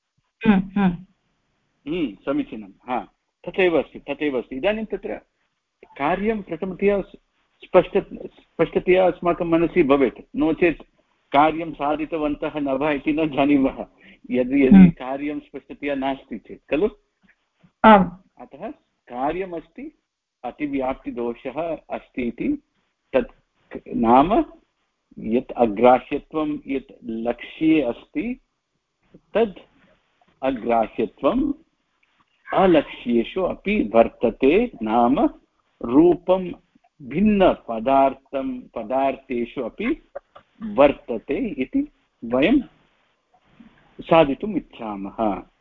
समीचीनं। तथैव अस्ति। इदानीं तत्र कार्यं प्रथमतया स्पष्टतया अस्माकं मनसि भवेत्, नो चेत् कार्यं साधितवन्तः न वा इति न जानीमः यदि कार्यं स्पष्टतया नास्ति चेत् खलु। अतः कार्यमस्ति, अतिव्याप्तिदोषः अस्ति इति। तत् नाम यत् अग्राह्यत्वं यत् लक्ष्ये अस्ति तद् अग्राह्यत्वम् अलक्ष्येषु अपि वर्तते। नाम रूपं भिन्नपदार्थेषु अपि वर्तते इति वयं साधितुम् इच्छामः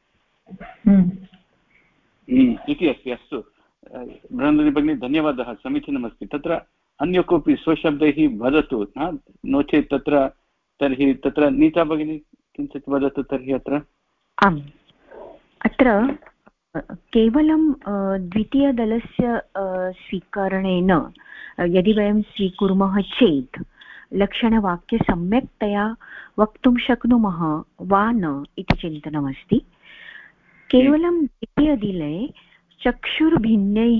इति अस्ति। अस्तु बृहन्दिनी भगिनी, धन्यवादः। समीचीनमस्ति। तत्र अन्य कोऽपि स्वशब्दैः वदतु, नो चेत् तर्हि तत्र नीता भगिनी किञ्चित् वदतु तर्हि अत्र। आम्, अत्र केवलं द्वितीयदलस्य स्वीकरणेन यदि वयं स्वीकुर्मः चेत् लक्षणवाक्ये सम्यक्तया वक्तुं शक्नुमः वा न इति चिन्तनमस्ति। केवलं द्वितीयदिले चक्षुर्भिन्नैः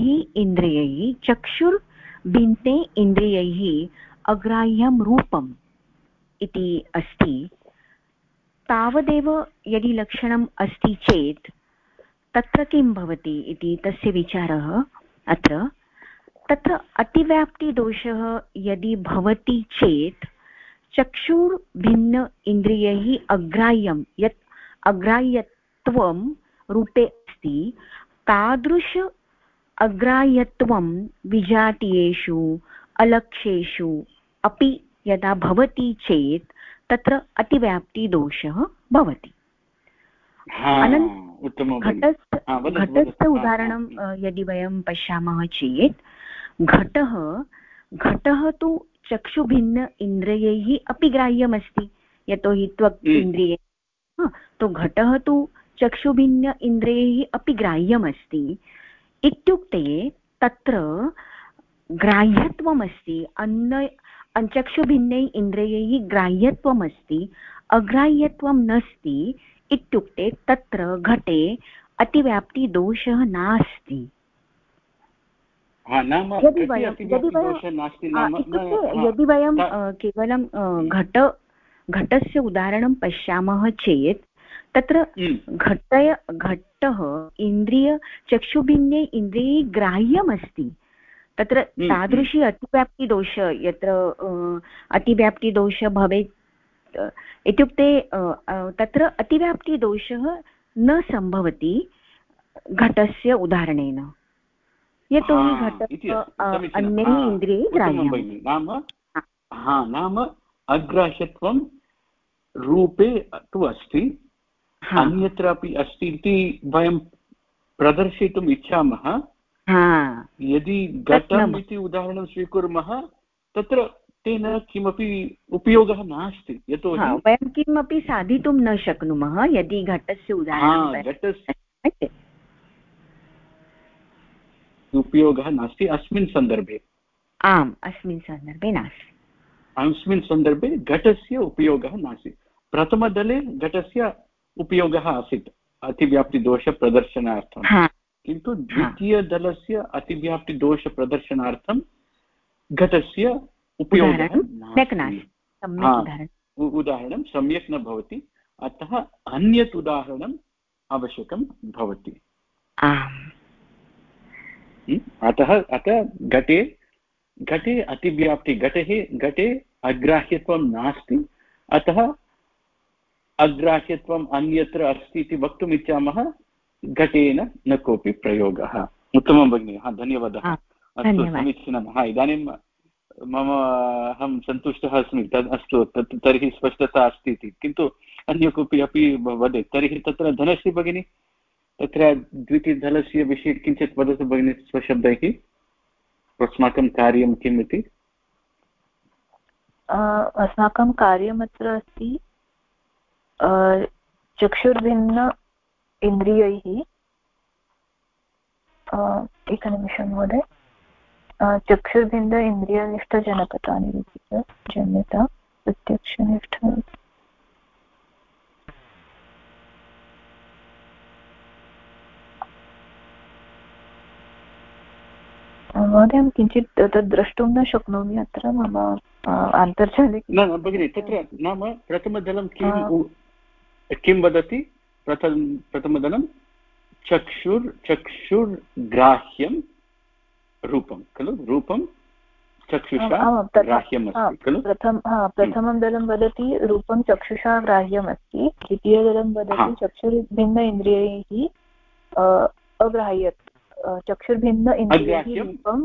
इन्द्रियैः अग्राह्यं रूपम् इति अस्ति। तावदेव यदि लक्षणम् अस्ति चेत् तत्र किं भवति इति तस्य विचारः अत्र। तत्र अतिव्याप्तिदोषः यदि भवति चेत् चक्षुर्भिन्न इन्द्रियैः अग्राह्यं यत् अग्राह्यत्वं रूपे अस्ति तादृश अग्राह्यत्वं विजातीयेषु अलक्ष्येषु अपि यदा भवति चेत् तत्र अतिव्याप्तिदोषः भवति। घटस्थ उदाहरणं यदि वयं पश्यामः चेत् घटः तु चक्षुभिन्न इन्द्रियैः अपि ग्राह्यमस्ति, यतोहि त्वक् इन्द्रिये तो घटः तु चक्षुभिन्न इन्द्रियैः अपि ग्राह्यमस्ति इत्युक्ते तत्र ग्राह्यत्वमस्ति। चक्षुभिन्नैः इन्द्रियैः ग्राह्यत्वमस्ति, अग्राह्यत्वं नास्ति इत्युक्ते तत्र घटे अतिव्याप्तिदोषः नास्ति। यदि वयं केवलं घटस्य उदाहरणं पश्यामः चेत् तत्र घटः चक्षुभिन्ने इन्द्रिये ग्राह्यमस्ति। तत्र तादृशी अतिव्याप्तिदोष यत्र अतिव्याप्तिदोष भवेत् इत्युक्ते तत्र अतिव्याप्तिदोषः न सम्भवति घटस्य उदाहरणेन, यतोहि घटः अन्यैः इन्द्रियैः ग्राह्यं। नाम अग्राह्यत्वं रूपे तु अस्ति, अन्यत्रापि अस्ति इति वयं प्रदर्शयितुम् इच्छामः। यदि घटम् इति उदाहरणं स्वीकुर्मः तत्र तेन किमपि उपयोगः नास्ति, यतोहि वयं किमपि साधितुं न शक्नुमः यदि घटस्य उदाहरणं घटस्य उपयोगः नास्ति अस्मिन् सन्दर्भे। आम्, अस्मिन् सन्दर्भे नास्ति। अस्मिन् सन्दर्भे घटस्य उपयोगः नास्ति। प्रथमदले घटस्य उपयोगः आसीत् अतिव्याप्तिदोषप्रदर्शनार्थं, किन्तु द्वितीयदलस्य अतिव्याप्तिदोषप्रदर्शनार्थं घटस्य उपयोगः उदाहरणं सम्यक् न भवति, अतः अन्यत् उदाहरणम् आवश्यकं भवति। अतः घटे अतिव्याप्ति घटे अग्राह्यत्वं नास्ति, अतः अग्राह्यत्वम् अन्यत्र अस्ति इति वक्तुम् इच्छामः, घटेन न कोऽपि प्रयोगः। उत्तमं भगिनि, धन्यवादः। अस्तु, समीचीनं। इदानीं अहं सन्तुष्टः अस्मि। अस्तु, तर्हि स्पष्टता अस्ति इति, किन्तु अन्य कोऽपि अपि वदेत्। तर्हि तत्र धनश्री भगिनी, तत्र द्वितीयदलस्य विषये किञ्चित् वदतु भगिनि स्वशब्दैः, अस्माकं कार्यं किम् इति। अस्माकं कार्यमत्र अस्ति चक्षुर्भिन्न इन्द्रियैः, एकनिमिषं महोदय, चक्षुर्भिन्न इन्द्रियनिष्ठजनकतानि जन्यता प्रत्यक्षनिष्ठ। महोदय अहं किञ्चित् तद् द्रष्टुं न शक्नोमि अत्र मम अन्तर्जाले। न भगिनि, तत्र नाम प्रथमदलं किं वदति? प्रथमदलं चक्षुर्ग्राह्यं रूपं खलु, रूपं चक्षुषा ग्राह्यम् अस्ति खलु। प्रथमं दलं वदति रूपं चक्षुषा ग्राह्यम् अस्ति, द्वितीयदलं वदति चक्षुर्भिन्न इन्द्रियैः चक्षुर्भिन्न इन्द्रियैः रूपम्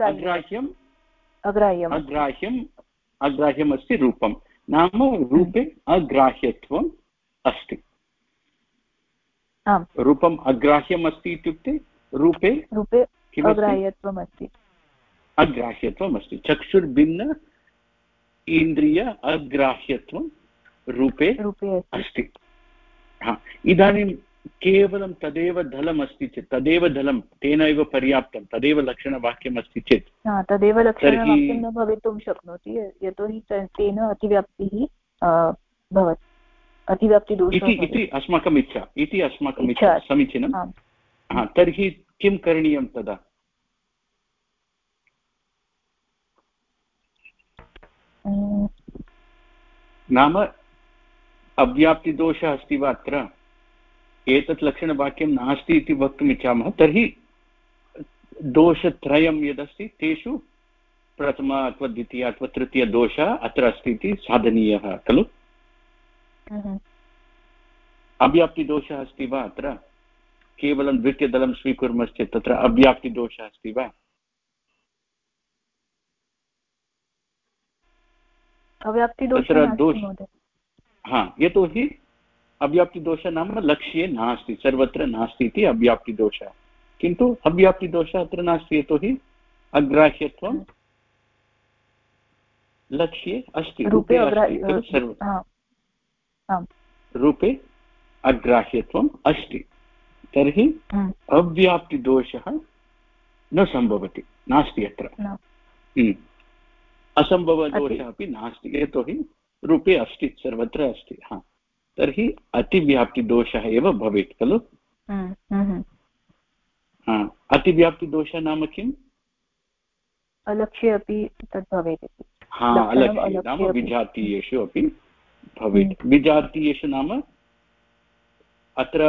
अग्राह्यम् अस्ति रूपं, नाम रूपे अग्राह्यत्वम् अस्ति। रूपम् अग्राह्यम् अस्ति इत्युक्ते रूपे अग्राह्यत्वम् अस्ति। अग्राह्यत्वम् अस्ति। चक्षुर्भिन्न इन्द्रिय अग्राह्यत्वं रूपे अस्ति। इदानीं केवलं तदेव दलम् अस्ति चेत्, तदेव दलं तेनैव पर्याप्तं, तदेव लक्षणवाक्यम् अस्ति चेत् तदेव लक्षणवाक्यं न भवितुं शक्नोति, यतोहि तेन अतिव्याप्तिः भवति, अतिव्याप्तिदोषः इति अस्माकम् इच्छा। समीचीनं। तर्हि किं करणीयं तदा? नाम अव्याप्तिदोषः अस्ति वा अत्र? एतत् लक्षणवाक्यं नास्ति इति वक्तुम् इच्छामः, तर्हि दोषत्रयं यदस्ति तेषु प्रथम अथवा द्वितीय अथवा तृतीयदोषः अत्र अस्ति इति साधनीयः खलु। अव्याप्तिदोषः अस्ति वा अत्र? केवलं द्वितीयदलं स्वीकुर्मश्चेत् तत्र अव्याप्तिदोषः अस्ति वा? यतोहि अव्याप्तिदोषः नाम लक्ष्ये नास्ति, सर्वत्र नास्ति इति अव्याप्तिदोषः, किन्तु अव्याप्तिदोषः अत्र नास्ति, यतोहि अग्राह्यत्वं लक्ष्ये अस्ति, रूपे अग्राह्यत्वम् अस्ति। तर्हि अव्याप्तिदोषः न सम्भवति, नास्ति अत्र। असम्भवदोषः अपि नास्ति, यतोहि रूपे अस्ति, सर्वत्र अस्ति। तर्हि अतिव्याप्तिदोषः एव भवेत् खलु। अतिव्याप्तिदोषः नाम किम्? अलक्ष्ये अपि तद् भवेत्। अलक्ष्ये नाम विजातीयेषु अपि भवेत्। विजातीयेषु नाम अत्र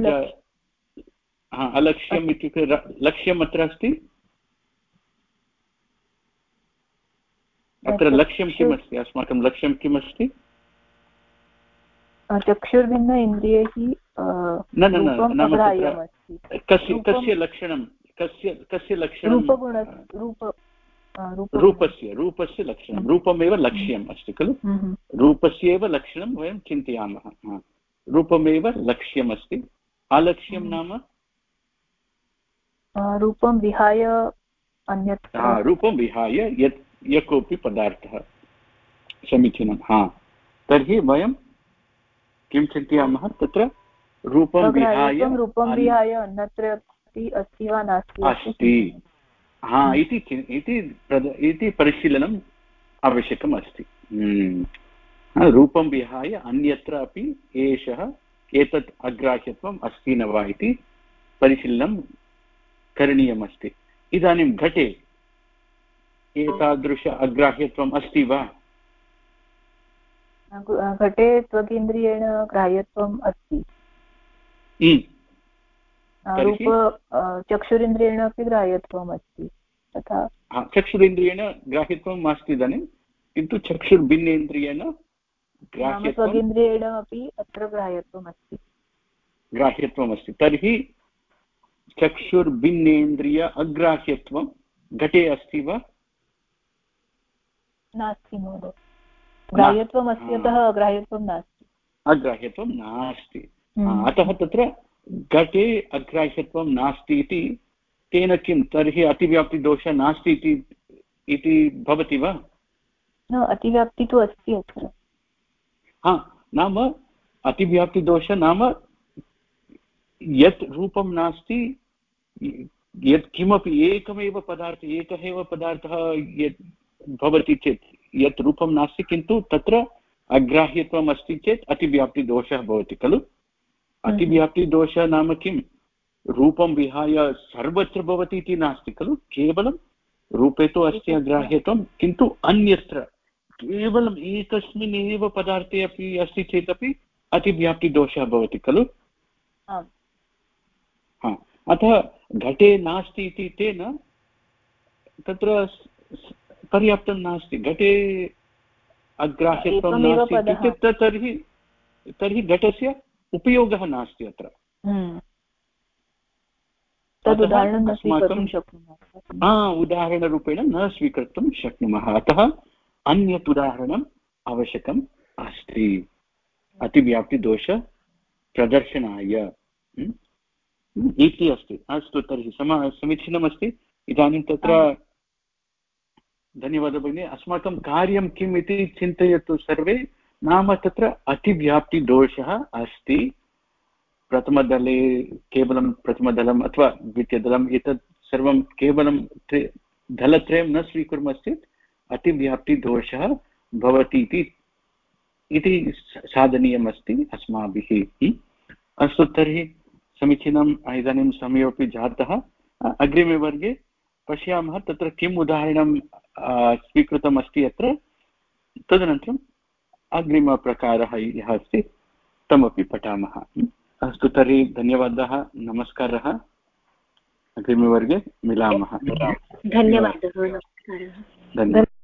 अलक्ष्यम् इत्युक्ते लक्ष्यम् अत्र अस्ति। अत्र लक्ष्यं किमस्ति? अस्माकं लक्ष्यं किमस्ति? चक्षुर्भिन्न इन्द्रियैः कस्य लक्षणं? कस्य लक्षणं? रूपस्य लक्षणं। रूपमेव लक्ष्यम् अस्ति खलु। रूपस्यैव लक्षणं वयं चिन्तयामः। रूपमेव लक्ष्यम् अस्ति। अलक्ष्यं नाम रूपं विहाय अन्यत्, रूपं विहाय यः कोऽपि पदार्थः, समीचीनं। हा, तर्हि वयं किं चिन्तयामः, तत्र रूपं विहाय अन्यत्र अस्ति वा नास्ति अस्ति, हा इति परिशीलनम् आवश्यकम् अस्ति। रूपं विहाय अन्यत्र अपि एतत् अग्राह्यत्वम् अस्ति न वा इति परिशीलनं करणीयमस्ति। इदानीं घटे एतादृश अग्राह्यत्वम् अस्ति वा? घटे त्वगिन्द्रियेण ग्राह्यत्वम् अस्ति। चक्षुरिन्द्रियेण अपि ग्राह्यत्वम् अस्ति तथा। चक्षुरिन्द्रियेण ग्राह्यत्वं मास्ति इदानीं, किन्तु चक्षुर्भिन्नेन्द्रियेण त्वगिन्द्रियेण अपि अत्र ग्राह्यत्वम् अस्ति। तर्हि चक्षुर्भिन्नेन्द्रिय अग्राह्यत्वं घटे अस्ति वा? नास्ति महोदय, ग्राह्यत्वम् अस्ति, अतः अग्राह्यत्वं नास्ति। अग्राह्यत्वं नास्ति, अतः तत्र घटे अग्राह्यत्वं नास्ति इति तेन किं तर्हि अतिव्याप्तिदोषः नास्ति इति भवति वा? न, अतिव्याप्ति तु अस्ति अत्र। नाम अतिव्याप्तिदोषः नाम यत् रूपं नास्ति, यत् किमपि एकः एव पदार्थः यत् भवति चेत् यत् रूपं नास्ति किन्तु तत्र अग्राह्यत्वम् अस्ति चेत् अतिव्याप्तिदोषः भवति खलु। अतिव्याप्तिदोषः नाम किं, रूपं विहाय सर्वत्र भवति इति नास्ति खलु, केवलं रूपे तु अस्ति अग्राह्यत्वं, किन्तु अन्यत्र केवलम् एकस्मिन् एव पदार्थे अपि अस्ति चेदपि अतिव्याप्तिदोषः भवति खलु। अतः घटे नास्ति इति तेन तत्र पर्याप्तं नास्ति। घटे अग्राह्यत्वं नास्ति इत्युक्ते तर्हि घटस्य उपयोगः नास्ति अत्र। उदाहरणरूपेण न स्वीकर्तुं शक्नुमः, अतः अन्यत् उदाहरणम् आवश्यकम् अस्ति अतिव्याप्तिदोष प्रदर्शनाय इति अस्ति। अस्तु, तर्हि समीचीनमस्ति। इदानीं तत्र धन्यवादः भगिनी। अस्माकं कार्यं किम् इति चिन्तयतु सर्वे। नाम तत्र अतिव्याप्तिदोषः अस्ति, प्रथमदले केवलं प्रथमदलम् अथवा द्वितीयदलम्, एतत् सर्वं केवलं दलत्रयं न स्वीकुर्मश्चेत् अतिव्याप्तिदोषः भवति इति साधनीयमस्ति अस्माभिः। अस्तु, तर्हि समीचीनम्। इदानीं समयोपि जातः। अग्रिमे वर्गे पश्यामः तत्र किम् उदाहरणं स्वीकृतमस्ति अत्र, तदनन्तरम् अग्रिमप्रकारः यः अस्ति तमपि पठामः। अस्तु, तर्हि धन्यवादः, नमस्कारः। अग्रिमवर्गे मिलामः। धन्यवादः।